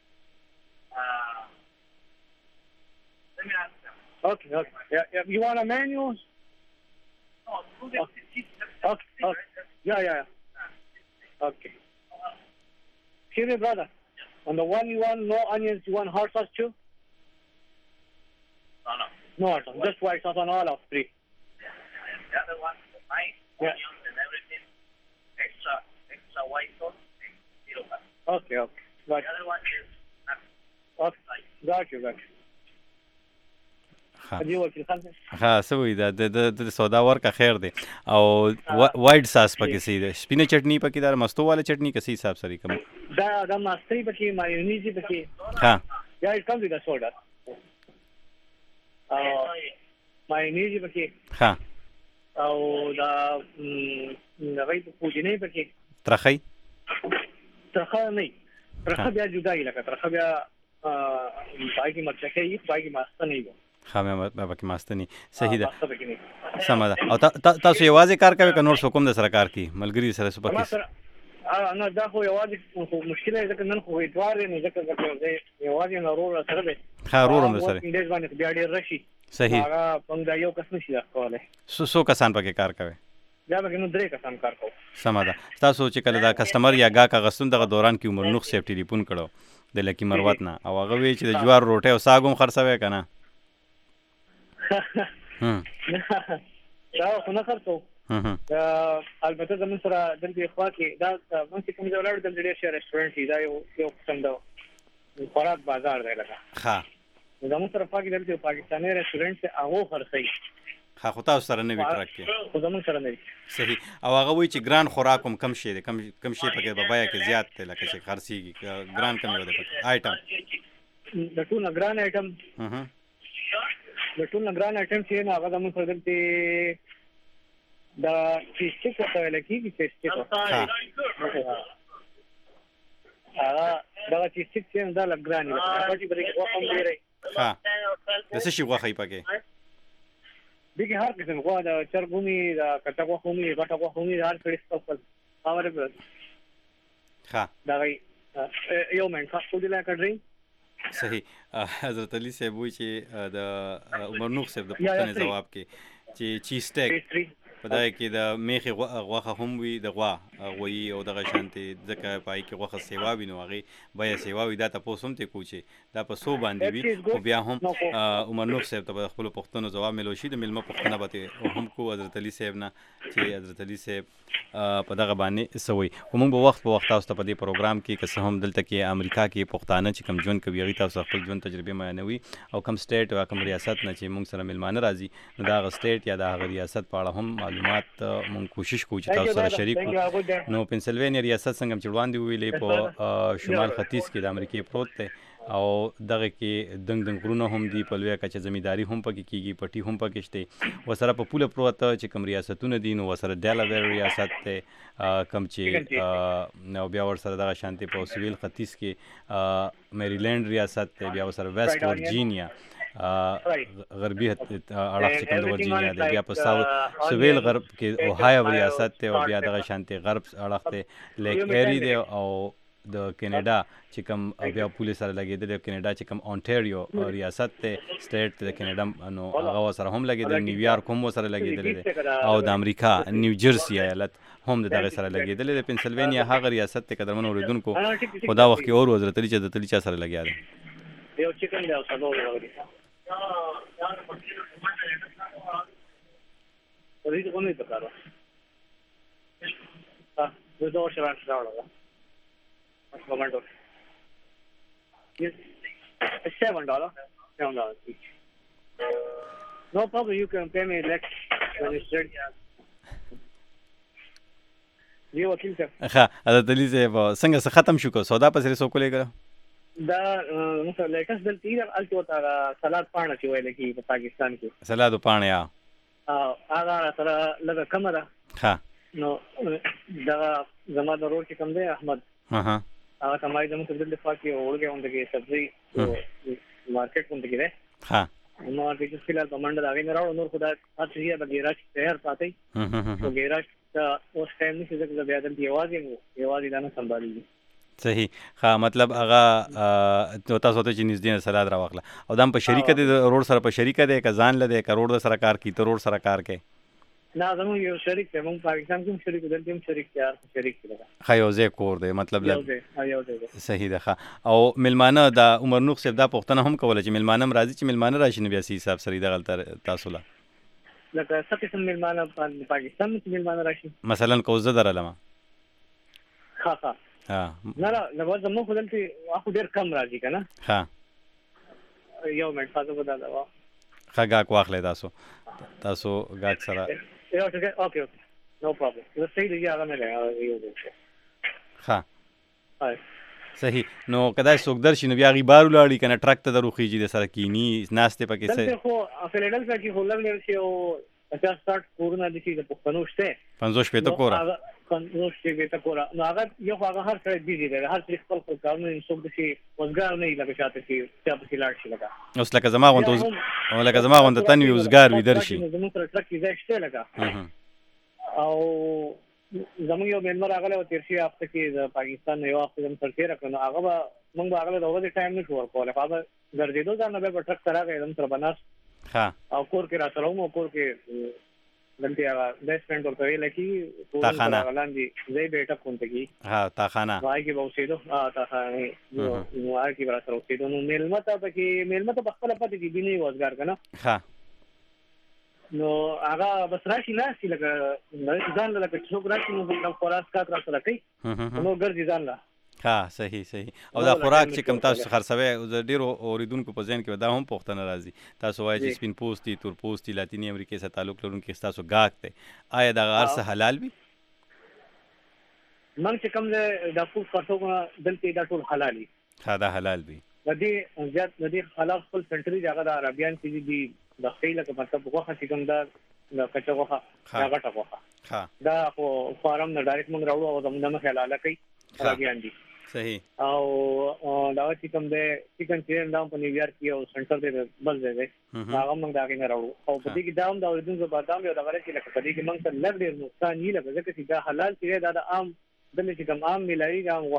B: Okay. Yeah. You want a menu? Okay. Yeah. Okay. Here, brother. On the one you want no onions, you want hot sauce too? No hot sauce. Just white sauce on all of three.
G: The other one, nice onions and everything. Extra white sauce. Zero fat.
B: Okay. Got
G: The other one is
B: okay. Got you.
A: ها سوي دا د سودا ورکه خیر دی او وایټ ساس پکې سي ده سپینه چټنی پکې دا مستو والا چټنی کسي حساب سره کوم
B: دا ماستری پکې مایونیز پکې
A: ها
B: یا it comes with a soda مایونیز پکې
A: ها
B: او دا غي پوجینه پکې
A: ترخی
B: نه ترخه بیا جدا لکه ترخه بیا پای کې مرچکه یې پای کې ماست نه وي
A: خامه پکې ماستنی صحیح ده سم ده او تاسو یوازې کار کوي که نور څوک هم د سره کار کوي ملګري سره څه پکې
B: نه دا خو یوازې مشکله ده که نن خو اتوار نه ځکه یوازې نورور سره به
A: ها رورم سره
B: انډیز باندې بیا ډیر راشي
A: صحیح
B: هغه څنګه یو کس نشي راکولای
A: څو کسان پکې کار کوي
B: دا به نو درې کسان کار کوي
A: سم ده تاسو چې کله دا کسٹمر یا گاهک غستون دغه دوران کې عمر نوخ صاحب ټلیفون کړو د لکی مروت نه او هغه وی چې د جوار روټه او ساګوم خرڅوي کنه
B: دا خو نه خرڅو البته زمون سره دلته خوا کې دا مونږ کوم ځای ولاړ دلته ډېر ښه ریسټورانټ دی دا یو قسم دا خوراک بازار دی لکه
A: ها
B: زمون سره خوا کې دلته پاکستاني ریسټورانټ ته هغه خرڅي
A: ها خو تاسو سره نه وی ټرک کې
B: خو زمون سره نه
A: صحیح او هغه وی چې ګران خوراک کم شي دی کم شي پکې بابایا کې زیات دی لکه چې خرڅيږي ګران کم یو دی پکې آیټم
B: د ټول ګران آیټم د ټول ګران آیټم چې نه هغه زمون سره دلته دا چیز څه کوي لکه چې څه دا چې څه دا لګران دی چې بلکې وقم دی
A: ها د څه شي غوخه پکې
B: دغه هر قسم غوا د چرګونی د کټه غوښومي غټه غوښومي هر څه خپل اوره ها دا یو منټ خو دې لا کډري
A: صحیح حضرت علي صاحب وی چې د عمر نوح صاحب د پوښتنې جواب کې چې چیز ټیک پدای کې د میخه غوخه هم وي د غوا غوي او دغه شانتي ځکه پای کې غوخه سیوا وینو هغه بیا سیوا وي دا تاسو هم ته کوچي دا په سو باندې وي او بیا هم عمر نوح صاحب ته خپل پښتنو جواب ملو شي د ملما پښتنه به هم کو حضرت علي صاحب نه چې حضرت علي صاحب په دغه باندې سوي موږ په وخت تاسو ته په دې پروګرام کې که هم دلته کې امریکا کې پښتانه چې کم ژوند کوي هغه تاسو خپل ژوند تجربه بیانوي او کم سټیټ او کم ریاست نه چې موږ سره ملمانه راځي نو دا غ سټیټ یا دا غ ریاست په اړه هم معلومات مونږ کوشش کوو چې تاسو سره شریک کړو نو پنسلوانیا ریاست څنګه چې وړاندې ویلې په شمال ختیځ کې د امریکای پروت دی او دغه کې دنګ غرونه هم دي په لویه کچه زمینداری هم پکې کیږي پټي هم پکې شته وسره په پوله پروت چې کوم ریاستونه دي نو وسره ډیلاویر ریاست ته کم چې نو بیا ورسره دغه شانتي په سویل ختیځ کې میریلند ریاست ته بیا وسره ویسټ ورجینیا غربي اړخ چې کوم د ورجینیا دی بیا په ساوث سویل غرب کې اوهایو ریاست ته او بیا دغه شانتي غرب اړخ ته لیک ایری دی او د کینیډا چې کوم بیا پولیس سره لګیدل کینیډا چې کوم اونټاریو ریاست ته سټیټ د کینیډا نو هغه سره هم لګیدل نیویارک هم سره لګیدل او د امریکا نیو جرسی ایالت هم دغه سره لګیدل د پنسلوانیا هغه ریاست ته قدرمن اوریدونکو خدا وخت کې اور حضرت علي چې د تلی چا سره لګیا دی
B: یو چیکن دی او سلو وروړي ورته کومه ته کارو د دوه شرط راوړل Momento. Yes, $7. $7 each. No problem. You can pay me next when it's ready. دی وکیل صاحب
A: ښه حضرت علي صاحب څنګه ختم شو کو سودا پسې سو کولې کړه
B: دا مثلا لیټس دل تیر الټو تا سلاد پاڼه چې ویل کی په پاکستان کې
A: سلاد پاڼه یا
B: هغه سره لږه کم ده
A: ښه
B: نو دا زما د ورور چې کوم دی احمد هغه کمای د موږ د فاکي اورګه اونده کې سبزي مارکیټ کوم کې ده
A: ها
B: نو د فلال په منډه دا غي راو نور خدای اته د ګیراج تیار ساتي نو ګیراج دا اوس ټایم نشي ځکه بیا د یوازې دا نه سمبالي
A: صحیح ها مطلب هغه تاسو ته چې نږدې سلاد راوخله او دام په شریکه د روډ سره په شریکه ده کزان لده کروڑ د سرکار کی تروڑ سرکار کې
B: نه زموږ یو شریک دی موږ پاکستان کې شریک دل کې شریک تیار شریک دی
A: خیوزه کور دی مطلب
B: یو
A: صحیح ده او ملمانه د عمر نوح صاحب دا پښتنه هم کوله چې ملمانه راځي چې ملمانه راشي نو بیا سي حساب سره د غلطه تاسو لا
B: لکه څه قسم ملمانه پاکستان کې ملمانه راشي
A: مثلا کوزه درلمه
B: ها نه نو زموږ خپل ته اخو ډیر کم راځي کنه
A: ها
B: یو منټ تاسو بدل دا
A: خګه واخلې تاسو غاک سره
B: اوکے نو پرابلم زه صحیح دی هغه نه لګا
A: ها صحیح نو کدا څوک درشي نو بیا غي بار ولاړی کنه ټرک ته دروخیږي د سره کینی ناشته پکې سه
B: خو فیلډلفیا کې هولنډ لري او 50-60 کورونه دي چې د پښتنو شته
A: 50 پته کورا
B: 50 پته کورا نو هغه یو هغه هر څه بيزي دی هر څه خپل کارونه څوک دي وزګار نه لګا شاته چې چا په لاړ شي لګا
A: اوس لکه زما غونډه تنوي وزګار وي درشي
B: زموږ سره ټرک کې ځای لګا او زموږ یو ممبر هغه له تیر شي هفته کې د پاکستان یو هفته زموږ سره تیر کړو هغه موږ هغه له ورځې ټایم نه شو ورکول هغه ګرځېدو ځان به ټرک سره غوښتم تر بناس
A: ها
B: او کور کې راتلو مو کور کې دلته هغه بیسمنټ ورته ویل کی
A: تاخانه
B: لاندې زی بیٹا کونته کی
A: ها تاخانه
B: وای کی بوسیدو تاخانه نو وای کی براتر وسیدو نو ملمته په خپل پته کې بیني وزګار کنه
A: ها
B: نو هغه بس راشي ناسي لکه ځان لکه څوک راشي نو د خوراک کا تر سره کوي نو ګرځي ځان لا
A: ها صحیح او دا خوراک چې کم تاسو خرڅوي د ډیرو اوریدونکو په ځین کې دا هم پوښتنه راځي تاسو وایي چې سپین پوسټي تور پوسټي لاتینی امریکا سره تعلق لرونکي تاسو غاک ته آیا دا ارسه حلال وي
B: من چې کوم د فوډ کارټو دلته دا ټول حلالي
A: ها دا حلال وي
B: د دې خلاف خپل سنټري هغه د عربیان کې دي د خیله کې مطلب وخت چې کوم دا کچا وخه هغه ټا وخه دا خو فارم نه ډایرکټ موږ راوړو او زموږ نه حلاله کوي عربیان دي
A: صحیح
B: او دا چې کوم د چکن چین دا په نیویارک کې او سنټر دی بل ځای دی هغه موږ دا کې نه راوړو او په دې کې دا هم دا اوریدونکو بادام یو دا غره چې لکه په دې کې موږ ته لږ ډیر نقصان یې لګي ځکه چې دا حلال چې دا عام دلته چې کوم عام ملایي عام وخه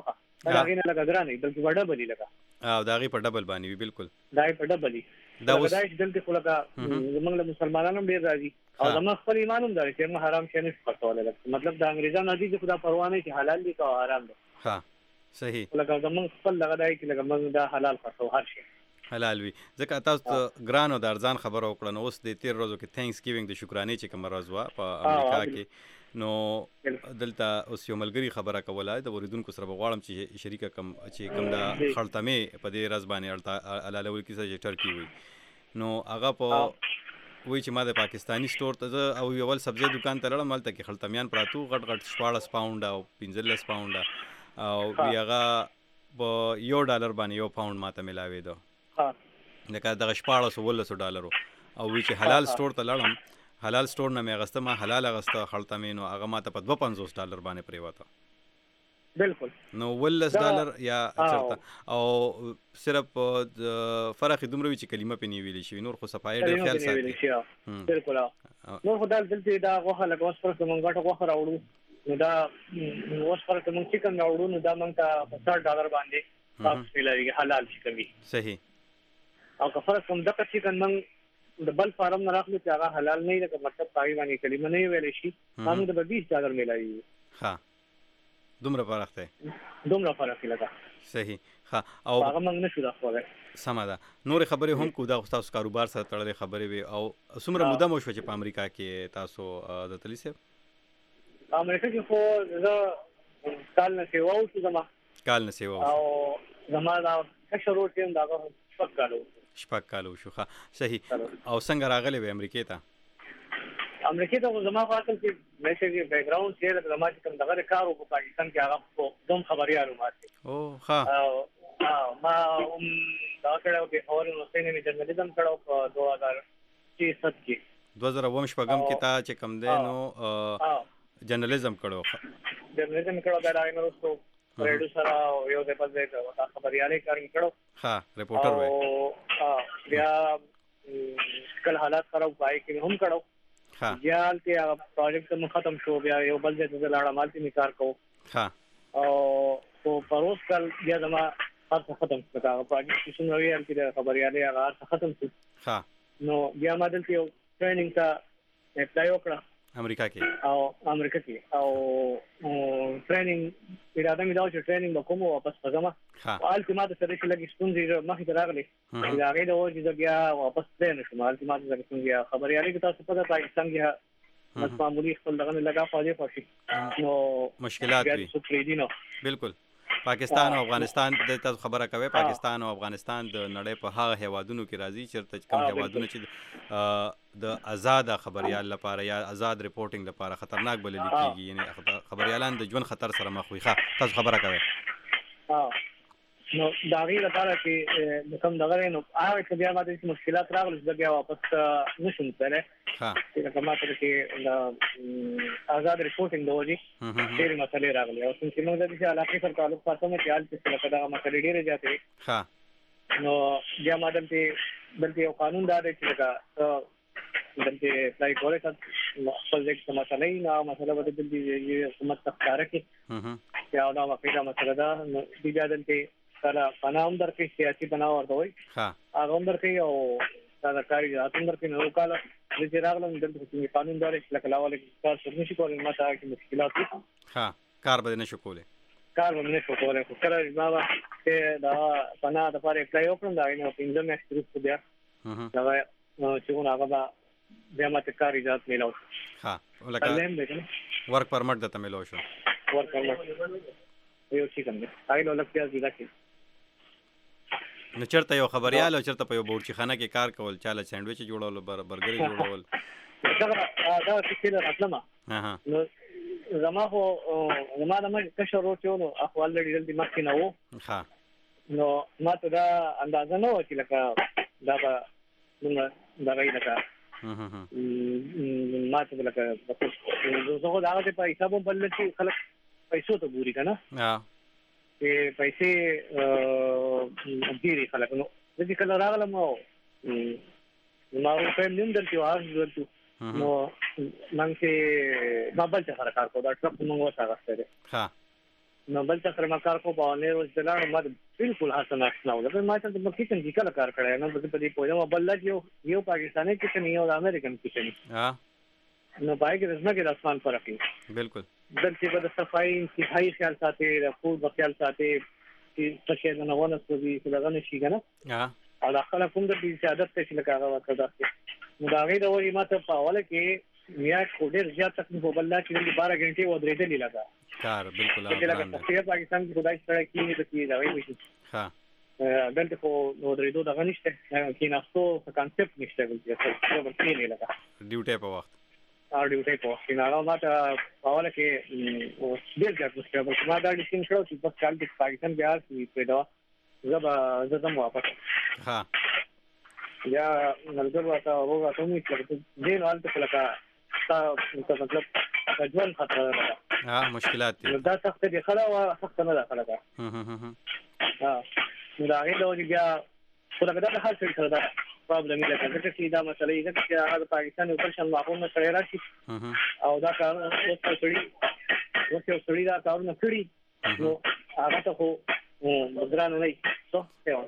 B: دا غینه لګا ګرانې بلکې وړه بلی لګا
A: دا غي په ډبل باندې وی بالکل
B: دا په ډبل دا اوس دلته خو لګا زمونږ مسلمانانو ډیر راځي او زموږ خپل ایمان هم دی چې موږ حرام شي نه پټول مطلب دا انګریزانو دي چې خدا پروا نه چې حلال دي او حرام دي
A: ها صحیح
B: لکه زموږ خپل لګا دی چې لکه موږ دا حلال خرڅو هر شي
A: حلال وي ځکه تاسو ګرانو د ارزان خبرو وکړه نو اوس د تیر ورځو کې تھینکس ګیوینګ د شکرانې چې کوم ورځ وا په امریکا کې نو دلته اوس یو ملګری خبره کوله د وریدونکو سره غواړم چې شریکه کم چې کوم دا خلطمه په دې ورځ باندې الاله ول کیسه چې ټرکی وي نو هغه په وی چې ما د پاکستانی سٹور ته او یو ول سبزی دکان ته لړم مالته کې خلطمیان پراتو غټ غټ 14 پاونډ او 15 پاونډ او بیاغه په $1 باندې یو پاونډ ماته ملاوي دو لکه دغه $1400 او وی چې حلال سٹور ته لړم حلال سٹور نه مې غسته ما حلال غسته خلطمه نو هغه ماته په $250 باندې پریواته
B: بالکل
A: نو $10 یا چرته او صرف فرق دومره وی چې کلمه پې نیولې شي نور خو صفای ډېر خیال ساتي
B: بالکل نو خدای دلته دا غوخه لکه اوس پر کوم غټه غوخه راوړو نو دا اوس پر کوم چکن راوړو نو دا مونږ ته $60 باندې تاسو لري حلال شي کوي
A: صحیح
B: او که فرق کوم دغه چکن مونږ د بل فارم نه راخلو چې هغه حلال نه لکه مطلب پای باندې کلمه نه ویلې شي موږ د $20 ملایي
A: ها دومره فرق دی
B: لګا
A: صحیح ها او
B: هغه موږ نشو راخوله
A: سمه ده نور خبرې هم کو دا تاسو کاروبار سره تړلې خبرې وي او څومره موده مو شو چې په امریکا کې تاسو د تلی سه
B: امریکا کې خو زه کال نه سیوا او زما دا کشرو ټیم دا شپږ کالو شو ښه صحیح او څنګه راغلی وې امریکا ته زما خو اصل کې مېشه کې بیک ګراوند چې زما چې کوم دغه کار په پاکستان کې هغه په دوم خبريالو ماته
A: او ها
B: ما دا کړو کې اور نو سینې می جرنالیزم کړو په 2006 کې
A: 2008 کې تا چې کوم دی نو جرنالیزم کړو
B: دا راغلی نو ریډیو سره یو د په ځای دا خبريالي کار کړو
A: ها ریپورټر وای
B: بیا کله حالات خراب پای کې هم کړو
A: ها
B: یال کې هغه پروجیکټ مو ختم شو بیا یو بل ځای ته لاړم مالتي می کار کو
A: ها
B: او پروس کال بیا زما هغه ختم شو هغه پروجیکټ چې څنګه ویل کې خبريالي هغه ختم شو
A: ها
B: نو بیا ما دلته یو ټریننګ ته اپلای وکړه
A: امریکا کې
B: او ټریننګ اراده مې دا چې ټریننګ وکوم او واپس راځم الټیمات سره چې لګي ستونزې مخې ته راغلي دا غي د وځي د بیا واپس ترې نشم الټیمات سره ستونزې خبريالي کې تاسو په پاکستان کې معمولی خپل دغه لګا فاجې پاتې نو
A: مشکلات وي بالکل پاکستان او افغانستان د تاسو خبره کوي پاکستان او افغانستان د نړۍ په هغه هیوادونو کې راځي چې کوم هیوادونه چې د آزاد خبريال لپاره یا آزاد ریپورټینګ لپاره خطرناک بلل کېږي یعنی خبريالان د ژوند خطر سره مخ وي تاسو خبره کوي نو دا غي لپاره چې کوم دغه نو هغه چې بیا ماته مشکلات راغلي چې بیا واپس نشم تله چې کومه تر کې آزاد ریپورټینګ دوی ډېر مسلې راغلي او څنګه موږ د دې علاقې سره تعلق ساتو چې حال چې لکه دا مسلې ډېرې جاته نو بیا ماته دلته یو قانون دا دی چې لکه دلته پلای کولای شي خپل ځکه مسلې نه مسله ودې دلته حکومت تخاره کې یا دا واقعي مسله ده نو بیا دلته سره پناهم درکې سیاسي پناه ورته وي هغه هم درکې او دا کاری ځاتون درکې نو کاله چې راغلم دلته چې قانون دار لکه لاول کار څه نشي کولای ماته کې مشکلات دي کار به نشو کولای خو کله ما چې دا پناه د پاره اپلای وکړم دا نو پنځه میاشتې وروسته بیا دا چې هغه بیا ماته کار اجازه میلاو لکه ورک پرمټ دته میلاو شو ورک پرمټ یو څه کوم هغه نو لکه ځای کې نو چرته یو خبريال او چرته په یو بورچی خانه کې کار کول چاله سینډویچ جوړول برګر جوړول دا څه راتلم نو زما خو زما د کشر روټونو اخوال لري د مخکې نه وو نو ما ته دا اندازه نه و چې لکه دا غي لکه ما ته لکه زه دا په حساب بل چې خلک پیسو ته ګوري کنه چې پیسې ډېری خلک نو چې کله راغلم نو ما په نیم درته وایي نو من چې بابل څخه کار کوم دا ټرک موږ وسه غوښتل
B: نو بل څه سره ما کار کو په نه ورځ دلانو ما بالکل حسن اخلاو لکه ما ته د کچن کې کله کار کړی نو په دې پوهه بل یو پاکستاني کچن یو امریکن کچن نو پای کې رسمه کې د اسمان فرق دی بالکل دلته به د صفائی انتهایی خیال ساتي د فود خیال ساتي چې څه نه ونه سوي چې دغه نشي کنه او دا خلک کوم د دې عادت ته چې لکه هغه وکړه نو دا غي د وری ما ته په اوله کې میا کوډر زیات تکلیف وبلا چې 12 غنټه و درېدلې لگا کار بالکل هغه څنګه پاکستان کې خدای سره کې د کې دا وایي ها دلته خو نو درېدو دغه نشته کې ناستو کانسپټ نشته چې څه ورته نه لگا ډیوټي په وخت ډیوټي په وخت نه هغه ما ته اوله کې ډیر ځات مشکل بل ما دا ډیسین کړو چې په کال کې پاکستان بیا په دا زما واپس ها یا نلګر واته وګه مو چې دین حالت لکه تا مطلب ژوند خطر ده مشکلات دي دا سخت دي خلا او سخت نه ده خلا ها نو دا غي له بیا خو دا حل څه ده پرابلم دی چې دا مسله یې چې هغه پاکستان یو پرشن معقول سره راشي او دا کار اوس سړي دا کار نه کړی نو هغه ته خو ګران نه څه څه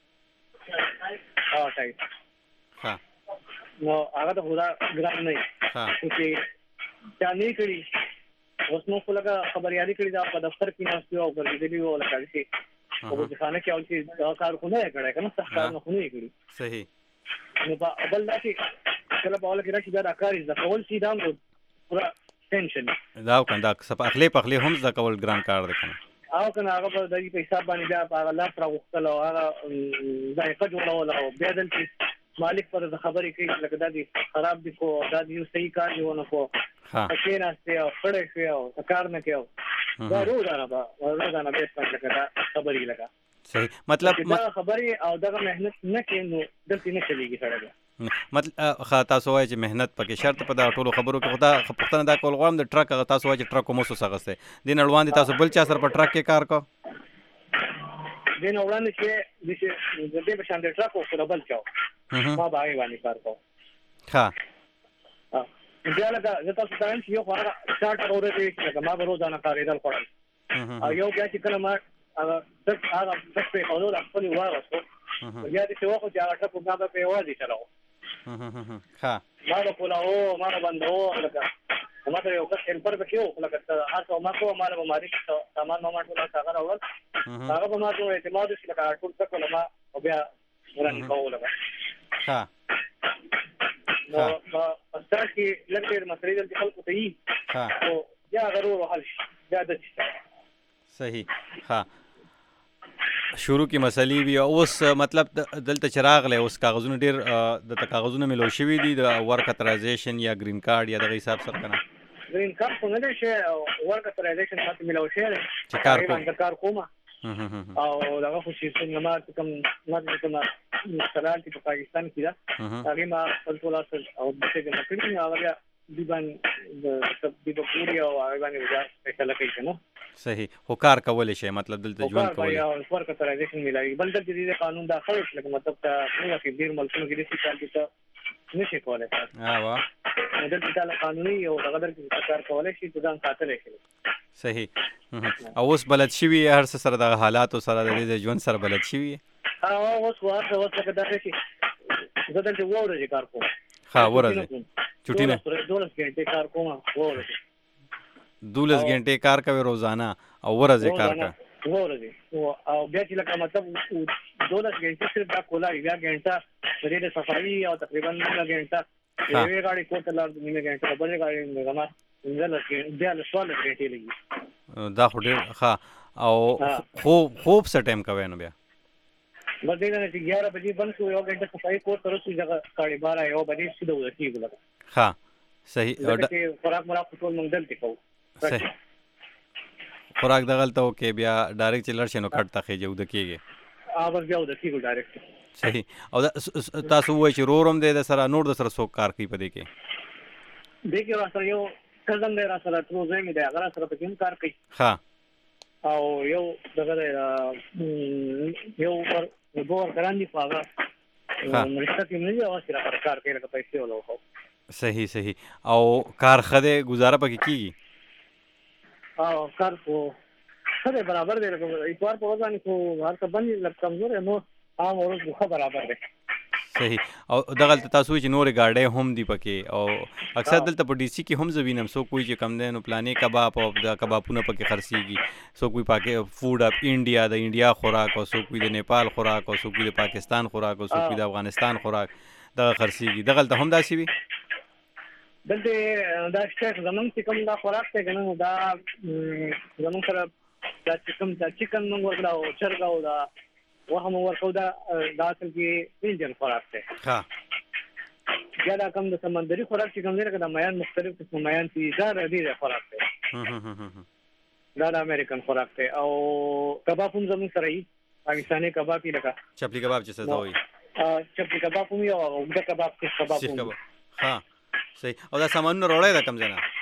B: ټای ها نو هغه ته خدا ګران نه چې چا نه کړی اوس نو خلک خبريالي کړی دا په دفتر کې ناشته او ګرځېدلی وو لکه چې په ځخانه کې او چې دا کار خو نه کړی کنه څه کار نه خو نه کړی صحیح نو په بل دا چې کله په اول کې راشي دا کار د کول سي دا پورا ټینشن دا کنده سپ اخلي هم ځکه کول ګران کار دی کنه او کنه هغه په دې په حساب باندې بیا په الله سره وختل او هغه ځای جوړول او بیا دلته مالک پر خبرې کوي لکه دا دي خراب دي کو دا دي صحیح کار دی ونه کو چې ناشته او خړې شو او کار نه کېو دا روزانه به څنګه دا خبرې لگا صحیح مطلب دا خبرې او دغه مهنت نه کینو دلته نه چلیږي سره مطلب خاطا سوای چې مهنت پکې شرط په دا ټولو خبرو کې خدا خپلتنه دا کول غوام د ټرک هغه تاسو وای چې ټرک مو سوسغسته دین اړوان دي تاسو بل چا سره په ټرک کې کار کو دین اړوان چې د دې په شان د ټرک او خپل بل چاو ما باغی باندې کار کو ها بیا لکه زه تاسو ته یو خبره سٹارټ اورې چې ما به روزانه کارېدل کوم او یو بیا چې کله ما هغه څه په اورو خپل واغسو بیا دې څه وخت چې هغه ټکو ما به په وادي چلاو ها ما به کولاو ما به بندو لکه ما ته یو څه هلپر بکیو لکه تاسو ما کوه ما به ماري سامان ما ټول هغه راول هغه به ما ته اعتماد شي لکه ټول څه کولم او بیا ورن کوله ها نو په تاسو کې لکه مسلې د خلکو ته یې ها او یا غرور حل یا د صحیح ها شروع کی مسلې وی اوس مطلب دلته چراغ له اوس کاغذونه ډیر د کاغذونه ملو شوی دي د ورک اترایزیشن یا گرین کارت یا د حساب سره کنه گرین کارت څنګه دی چې ورک اترایزیشن ماته ملو شوی چې کار کومه او دغه خو چې څنګه ما کوم سلام په پاکستان کې دا هغه ما خپل ټول او د څه نه کړی هغه دی باندې د پوری او هغه باندې وځه فیصله کوي نو صحیح هو کار کول شي مطلب دلته ژوند کول او ورک اترایزیشن ملایي بل دلته د قانون داخله لکه مطلب ته څنګه چې ډیر ملکونو کې د سیستم کې نشي کولای وا دلته د قانوني او هغه درته کار کولای شي ځان ساتل شي صحیح او اوس بلد شوی هر څه سره د حالات سره د ژوند سره بلد شوی اوس ورته دا شي زه دلته وورې کار کوم ها ورځ چټی نه 12 غنټه کار کوم ورځ 12 غنټه کار کوي روزانه او ورځ کار کوي ورځ او بیا چې لکه مطلب 12 غنټه صرف دا کولا بیا غنټه د صفائی او تقریبا 9 غنټه یوه غاړي کوته لار نیمه غنټه بلې غاړي غما بیا له سوال غنټه لګي دا خو ډیر ښه او خوب څه ټایم کوي نو بیا بس دې نه چې 11 بجې بند شو یو غنټه صفائی کو تر څو ځای کاړي 12 یو بجې سیده ورته کیږي ها صحیح او خوراک مرا ټول موږ دلته کوو صحیح خوراک دغلته وکي بیا ډایرکټ چلر شنو کټ تخې جو د کیږي اوبس بیا د کیږي ډایرکټ صحیح او تاسو وای چې رورم دې د سره نور د سره سو کار کوي پدې کې دې کې واسه یو کزم دې را سره تروزه مې دې هغه سره پکې کار کوي ها او یو دغه یو ور ګران دي فاغه مرسته کې نه یو سره کار کوي لکه پیسې ولو صحیح او کار خده گزاره پکې کیږي او کار کو خره برابر دی لکه اتوار په ورځ باندې خو هر څه باندې لږ کمزور نو عام ورځ خو برابر دی.
A: صحیح. او دغه تاسو چې نور گاډي هم دی پکې او اکثر دلته په ډي سي کې هم زوینم سو کوئی چې کم دی نو پلانې کباب او د کبابونه پکې خرڅيږي سو کوئی پاکه فود اپ انډیا د انډیا خوراک او سو کوئی د نیپال خوراک او سو کوئی د پاکستان خوراک او سو کوئی د افغانستان خوراک دغه خرڅيږي. دغه ته هم داسي وي
B: دلته دا شته زمونږ چې کوم دا خوراک ته کنه دا زمونږ سره دا چکن موږ ورکړو او چرګ او دا وهم ورکو دا اصل کې انجن خوراک ته.
A: ها
B: یا دا کوم د سمندري خوراک چې کوم دی لکه د میان مختلف قسم میان چې دا ډېر خوراک ته دا د امریکن خوراک ته. او کباب هم زموږ سره یې پاکستاني کباب لکه
A: چپلی کباب چې څه وایي
B: چپلی کباب هم یو او د کباب کې کباب هم.
A: ها صحیح. او دا سامانونه وروړی دا کم ځای نه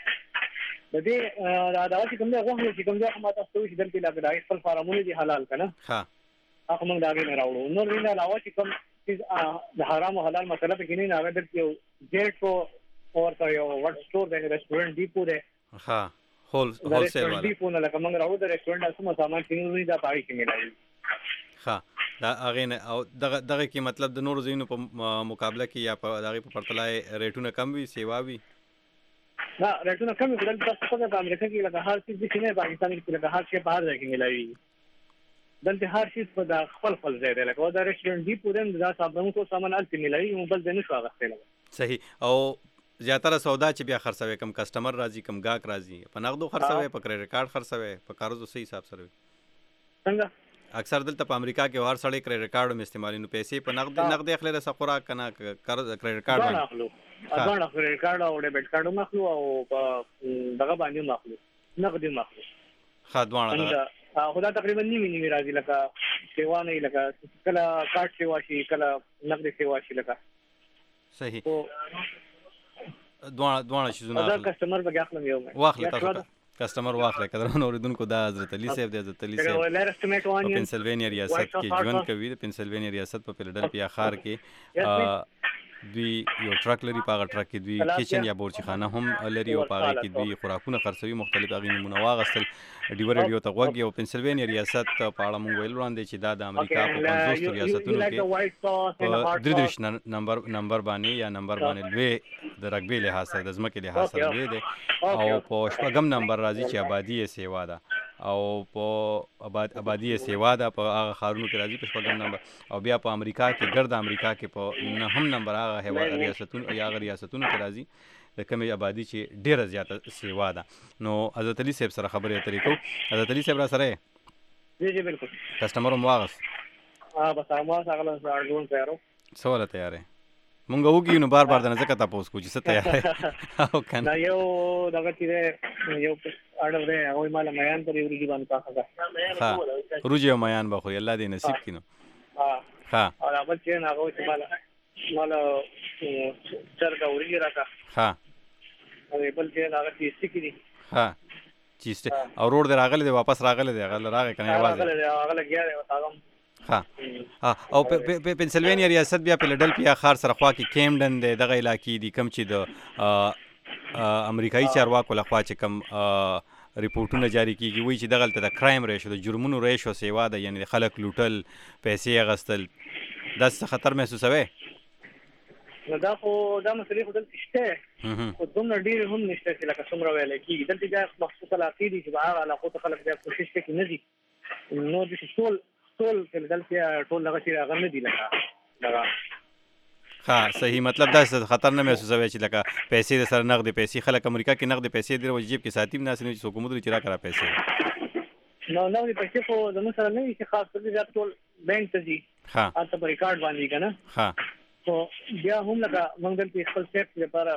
B: د دې دا چې کوم دی غوښه چې کوم دی هم تاسو چې دلته لګ دا خپل فارمونه دي حلال کنه.
A: ها
B: هغه موږ دا غوښه راوړو. نو رینه علاوه چې کوم چې د حرام او حلال مسله په کې نه راغلی چې جیټ کو اورته یو وټ سٹور دی ریسټورانټ ډیپو دی.
A: ها هول سیل والا
B: ډیپو نه لکه موږ راوړو د ریسټورانټ اسمه سامان چې دا پای کې ملایي.
A: ها دا هغه نه او دغه کې مطلب د نور زینو په مقابله کې یا په دغه په پرتلای ریټونه کم وي سیوا وي
B: نه ریټونه کم وي. دلته څه په امریکا کې لکه هر څه چې نه پاکستان کې لکه هر څه په هر ځای کې ملایي. دلته هر شي په د خپل ځای دی لکه دا ریسټورانټ دی پورن دا صابون کو سامان الته ملایي مو بل ځای نشو غوښتل.
A: صحیح. او زیاتره سودا چې بیا خرڅوي کم کسٹمر راځي کم گاهک راځي په نغدو خرڅوي په کریډټ کارت خرڅوي په قرضو صحیح حساب سره
B: څنګه
A: اکثر دلته په امریکا کې هر سړی کریډټ کارت استعمالي نو پیسې په نغد اخلي رسه خوراک کنه قرض کریډټ کارت
B: باندې اخلو اګان کریډټ کارت او ډیبټ کارت مخلو او دغه باندې مخلو نغد مخلو
A: خدوانه
B: خدا تقریبا نیمه راځي لکه سیوا نه لکه کله کارت سیوا شي کله نغد سیوا شي لکه
A: صحیح. دوه شي زونه
B: دا کسٹمر به اخلم یو
A: واخلې تاسو کسٹمر واخلې کدرونه اوریدونکو دا حضرت علي صاحب دی. حضرت علي صاحب په پنسلوانیا ریاست کې ژوند کوي. د پنسلوانیا ریاست په فیلډلفیا ښار کې دوی یو ټرک لري. په هغه ټرک کې دوی کچن یا بورچخانه هم لري او په هغه کې دوی خوراکونه خرڅوي. مختلف هغه نمونه واغستل ډیو ریډیو ته غوږی او پنسلوانیا ریاست په اړه مونږ ویل وړاندې چې دا د امریکا په 50 ریاستونو کې 33 نمبر باندې یا نمبر باندې لوی د رګبي لحاظ سره د ځمکې لحاظ سره لوی دی او په شپږم نمبر راځي چې آبادی سیوا ده او په آبادی سیوا ده په هغه ښارونو کې راځي په شپږم نمبر او بیا په امریکا کې ګرد امریکا کې په نهم نمبر هغه ریاستونو یا ریاستونو کې راځي د کمې آبادی چې ډیره زیاته سیوا ده. نو حضرت علي صاحب سره خبرې اترې کوو. حضرت علي صاحب را سره
B: جی بالکل
A: کسٹمر هم واغست
B: بس امواس هغه ځون تیارو
A: سوال تیارې مونږ وګورو نو بار د ځکه تاسو کو چې څه تیارې او کنه
B: یو دغه چې یو اړه ده او مال میان پر یو ریږي باندې پاخه
A: ها روجي او میان بخو الله دې نصیب کینو ها
B: او هغه چې نه هغه چې مال چرګ اوري راکا
A: ها
B: او بل چې هغه چې سکري
A: ها چیسته او روډ در راغله دی واپس راغله دی هغه راغی کنه आवाज
B: هغه لګیا دی تاغم
A: ها او په پنسلوانیا ریاست بیا په فیلډلفیا ښار سره خوا کې کیمډن دی دغه علاقې دی کم چې د امریکایي چارواکو لخوا چې کم ریپورتونه جاری کیږي وایي چې دغه د کرایم ریشو د جرمونو ریشو سیوا ده یعنی خلک لوټل پیسې اغستل دا څه خطر محسوسوي.
B: نو دا خو دا مسلې خو دلته شته خو دومره ډېر هم نشته چې لکه څومره ویل کېږي. دلته بیا مخصوص علاقې دي چې هغه علاقو ته خلک بیا کوشش کوي نه دي نو د ټول فیلډلفیا ټول هغه چې هغه نه دي لکه دغه
A: ها صحیح مطلب دا خطر نه محسوسوي چې لکه پیسې د سره نغدې پیسې خلک امریکا کې نغدې پیسې دی او جیب کې ساتي نه سنوي چې حکومت لري چې را کړه پیسې
B: نو نغدې پیسې خو زموږ سره نه وي چې خاص کر ټول بانک ته ځي
A: ها
B: تاسو په ریکارډ باندې کنه
A: ها
B: خو بیا هم لکه موږ دلته خپل سیټ لپاره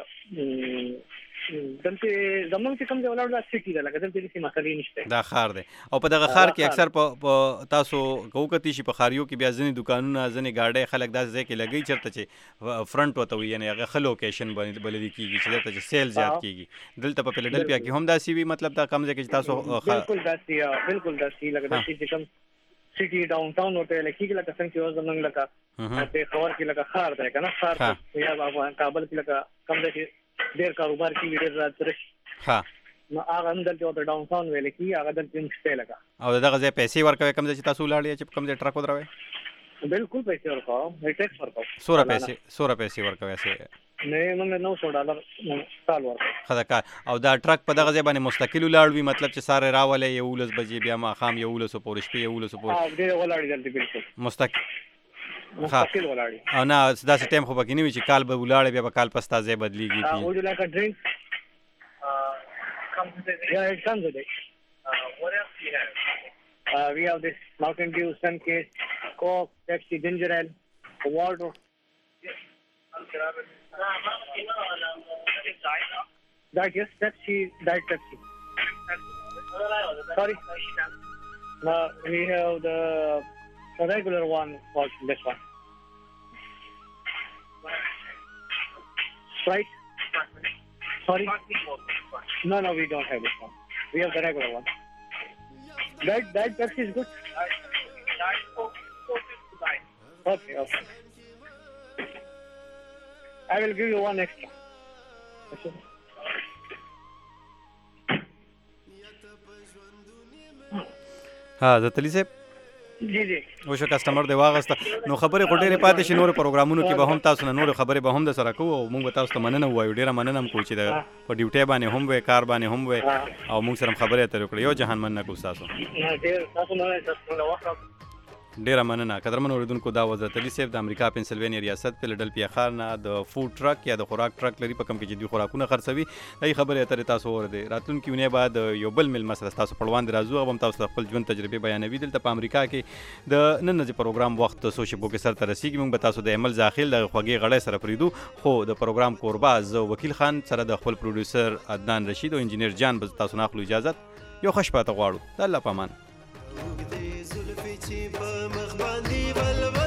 B: دلته زموږ چې کوم دی ولاړ دا سټي ده لکه دلته هیڅ مسلې نشته
A: دا ښار دی او په دغه ښار کې اکثر په تاسو کوکتی شي په ښاریو کې بیا ځینې دکانونه ځینې گاډي خلک داسې ځای کې لګي چرته چې فرنٹ وته وي یعنی هغه لوکیشن باندې بلدي کیږي چې دلته چې سیل زیات کیږي دلته په فیلډلفیا کې هم داسې وي مطلب دا کم ځای کې چې تاسو
B: بالکل داسې لکه داسې چې کوم سټي ډاون ټاون ورته لکه لکه څنګه چې زمونږ لکه په خبر کې لکه ښار دی کنه ښار یا کابل کې لکه کم ځای ډېر کاروبار کې ډېر راځي
A: ها
B: نو هغه هم دلته د ډاون ټاون ویل کی هغه دلته مشته لگا
A: او دغه ځای پیسې ورکوي کوم ځای چې تاسو لاړی چې کوم ځای ټرک ودروي
B: بالکل پیسې ورکاو ټیکس ورکاو
A: سوره پیسې ورکوي سه
B: نه موږ $900 سال ورکاو
A: خدای او دا ټرک په دغه ځای باندې مستقل ولاړوي مطلب چې ساره راولې 11 بجې بیا ما خام 11 پورې شپې 11 پورې
B: ډېر ولاړی دلته بالکل
A: مستقل
B: ولاړی
A: او نه داسې ټایم خو پکې نه وي چې کال به ولاړې بیا به کال پستا ځای بدلیږي
B: would you like a drink yeah it comes with it
G: what else do you have?
B: We have this Mountain Dew, Sunkist, Coke, Pepsi, ginger ale, water. Diet, yes, Pepsi, Diet Pepsi. Sorry. We have the regular one, this one. Sprite? Sorry? No, we don't have this one. We have the regular one. Diet Pepsi is good. Okay. I will give you one extra.
A: ها زه تلی صاحب
B: جی
A: وشو کسٹمر دی واغسته نو خبرې غوډېرې پاتې شي نور پروګرامونو کې به هم تاسو نه نور خبرې به هم د سره کوو او موږ تاسو ته مننه وایو ډیره مننه کوو چې په ډیوټي باندې هم وې کار باندې هم وې او موږ سره خبرې اترې وکړې یو جهان مننه کوو تاسو ډیره مننه قدرمن اوریدونکو دا وزارت علي صاحب د امریکا پنسلوانیا ریاست فیلډلفیا ښار نه د فود ټرک یا د خوراک ټرک لري په کوم کې چې دوی خوراکونه خرڅوي دغه خبرې اترې تاسو اوردې راتلونکي اونۍ بعد یو بل مل مسله تاسو پړوان راځو او هم تاسو خپل ژوند تجربه بیانوي دلته په امریکا کې د نن ورځې پروګرام وخت سوشي بو کې سره رسیدي موږ به تاسو د عمل داخل د خوږی غړې سره پریدو خو د پروګرام کوربه زه وکیل خان سره د خپل پروډوسر عدنان رشید او انجینیر جان به تاسو نه خپل اجازه یو خوش پاته غواړو د الله پامان